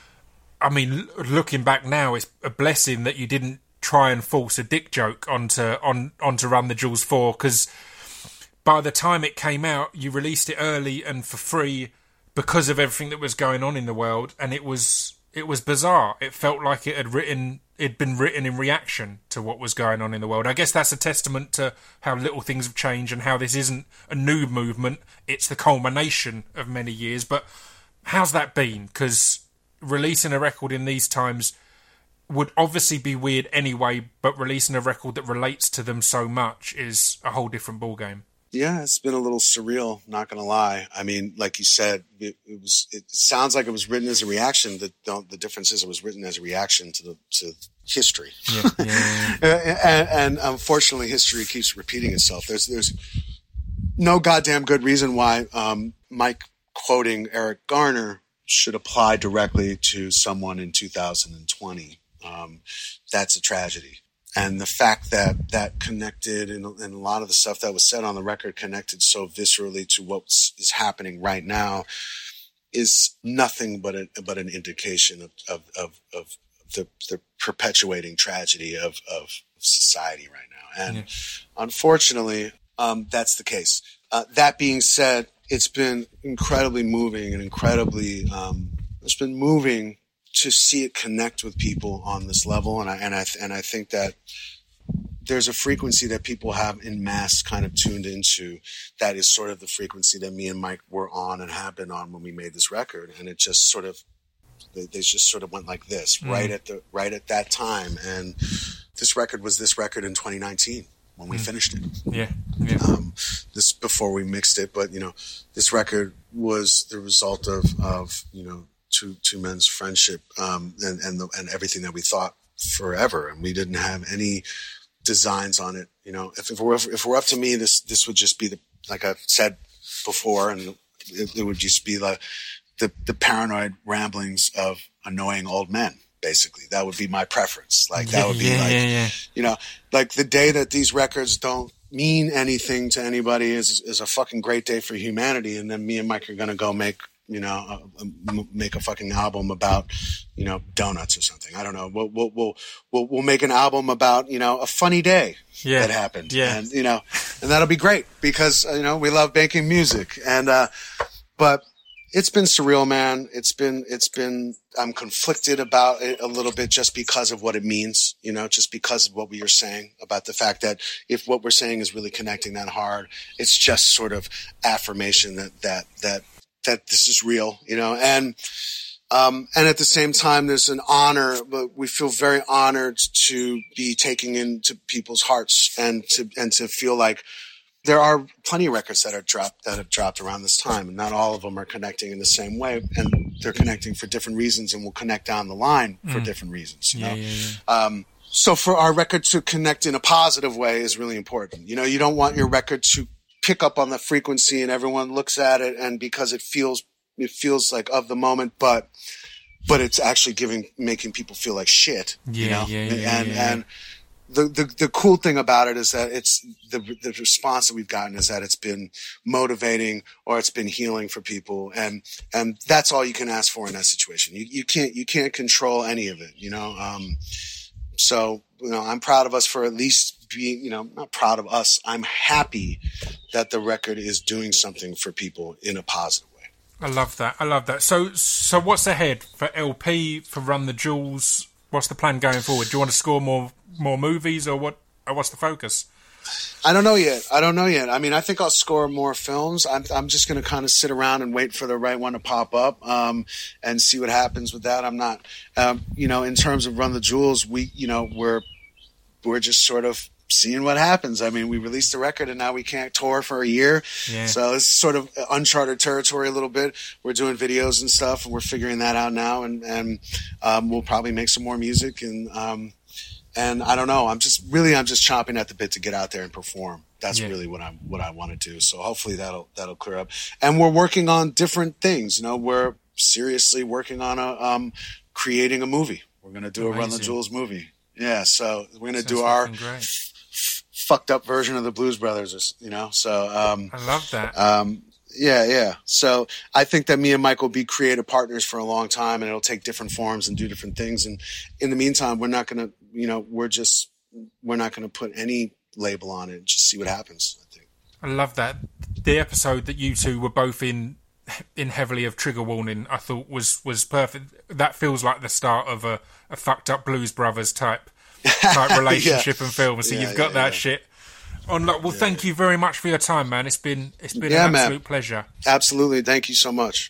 I mean, looking back now, it's a blessing that you didn't try and force a dick joke onto, on, onto Run the Jewels four, because by the time it came out, you released it early and for free, because of everything that was going on in the world, and it was it was bizarre. It felt like it had written it'd been written in reaction to what was going on in the world. I guess that's a testament to how little things have changed and how this isn't a new movement. It's the culmination of many years. But how's that been? Because releasing a record in these times would obviously be weird anyway, but releasing a record that relates to them so much is a whole different ballgame. Yeah, it's been a little surreal, not going to lie. I mean, like you said, it, it was. It sounds like it was written as a reaction. The, the, the difference is it was written as a reaction to the to history. Yeah, yeah, yeah. and, and unfortunately, history keeps repeating itself. There's there's no goddamn good reason why um, Mike quoting Eric Garner should apply directly to someone in two thousand twenty. Um, that's a tragedy. And the fact that that connected and, and a lot of the stuff that was said on the record connected so viscerally to what is happening right now is nothing but a, but an indication of, of, of, of the, the perpetuating tragedy of, of society right now. And yeah. unfortunately, um, that's the case. Uh, that being said, it's been incredibly moving and incredibly, um, it's been moving to see it connect with people on this level. And I, and I, and I think that there's a frequency that people have in mass kind of tuned into that is sort of the frequency that me and Mike were on and have been on when we made this record. And it just sort of, they, they just sort of went like this mm. right at the, right at that time. And this record was this record in twenty nineteen when we mm. finished it. Yeah. yeah. Um, this before we mixed it, but you know, this record was the result of, of, you know, two, two men's friendship, um, and, and the, and everything that we thought forever. And we didn't have any designs on it. You know, if, if we're, if we're up to me, this, this would just be the, like I've said before, and it, it would just be like the, the paranoid ramblings of annoying old men. Basically, that would be my preference. Like that would be yeah, like, yeah, yeah. you know, like the day that these records don't mean anything to anybody is, is a fucking great day for humanity. And then me and Mike are going to go make, you know, a, a, make a fucking album about, you know, donuts or something. I don't know. We'll, we'll, we'll, we'll, we'll make an album about, you know, a funny day yeah. that happened. Yeah. And, you know, and that'll be great because, you know, we love making music. And, uh, but it's been surreal, man. It's been, it's been, I'm conflicted about it a little bit just because of what it means, you know, just because of what we are saying about the fact that if what we're saying is really connecting that hard, it's just sort of affirmation that, that, that, that this is real, you know, and, um, and at the same time, there's an honor, but we feel very honored to be taking into people's hearts and to, and to feel like there are plenty of records that are dropped, that have dropped around this time, and not all of them are connecting in the same way, and they're connecting for different reasons and will connect down the line for mm. different reasons, you yeah, know? Yeah, yeah. Um, so for our record to connect in a positive way is really important. You know, you don't want your record to pick up on the frequency and everyone looks at it and because it feels, it feels like of the moment, but, but it's actually giving, making people feel like shit, yeah, you know? Yeah, yeah, and, yeah. and the, the, the cool thing about it is that it's the, the response that we've gotten is that it's been motivating or it's been healing for people. And, and that's all you can ask for in that situation. You, you can't, you can't control any of it, you know? Um, so, you know, I'm proud of us for at least being, you know, not proud of us. I'm happy that the record is doing something for people in a positive way. I love that. I love that. So, so what's ahead for L P, for Run the Jewels? What's the plan going forward? Do you want to score more, more movies, or what? Or what's the focus? I don't know yet. I don't know yet. I mean, I think I'll score more films. I'm, I'm just going to kind of sit around and wait for the right one to pop up, um, and see what happens with that. I'm not, um, you know, in terms of Run the Jewels, we, you know, we're, we're just sort of seeing what happens. I mean, we released the record and now we can't tour for a year. Yeah. So it's sort of uncharted territory a little bit. We're doing videos and stuff and we're figuring that out now. And, and, um, we'll probably make some more music and, um, and I don't know, I'm just really, I'm just chomping at the bit to get out there and perform. That's yeah. really what I'm, what I want to do. So hopefully that'll, that'll clear up. And we're working on different things. You know, we're seriously working on a, um, creating a movie. We're going to do Amazing. a Run the Jewels movie. Yeah. So we're going to do our f- fucked up version of the Blues Brothers, you know? So, um, I love that. Um, yeah, yeah. So I think that me and Mike will be creative partners for a long time and it'll take different forms and do different things. And in the meantime, we're not going to, you know, we're just, we're not going to put any label on it. Just see what happens, I think. I love that. The episode that you two were both in, in heavily of Trigger Warning, I thought was, was perfect. That feels like the start of a, a fucked up Blues Brothers type, type relationship yeah. and film. So yeah, you've got yeah, that yeah. shit. On well, yeah, thank yeah. you very much for your time, man. It's been it's been yeah, an absolute man. pleasure. Absolutely, thank you so much.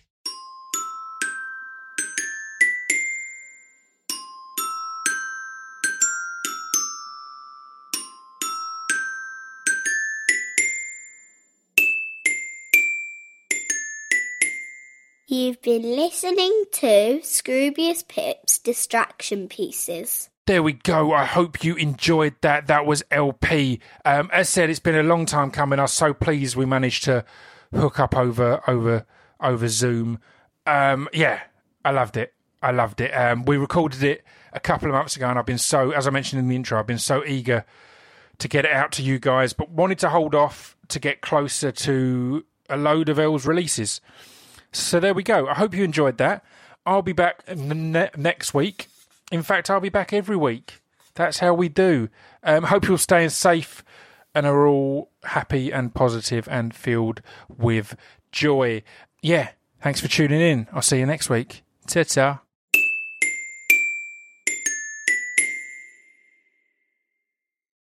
You've been listening to Scroobius Pip's Distraction Pieces. There we go. I hope you enjoyed that. That was L P. Um, as said, it's been a long time coming. I was so pleased we managed to hook up over over over Zoom. Um, yeah, I loved it. I loved it. Um, we recorded it a couple of months ago, and I've been so, as I mentioned in the intro, I've been so eager to get it out to you guys, but wanted to hold off to get closer to a load of L's releases. So there we go. I hope you enjoyed that. I'll be back ne- next week. In fact, I'll be back every week. That's how we do. Um, hope you're staying safe and are all happy and positive and filled with joy. Yeah, thanks for tuning in. I'll see you next week. Ta-ta.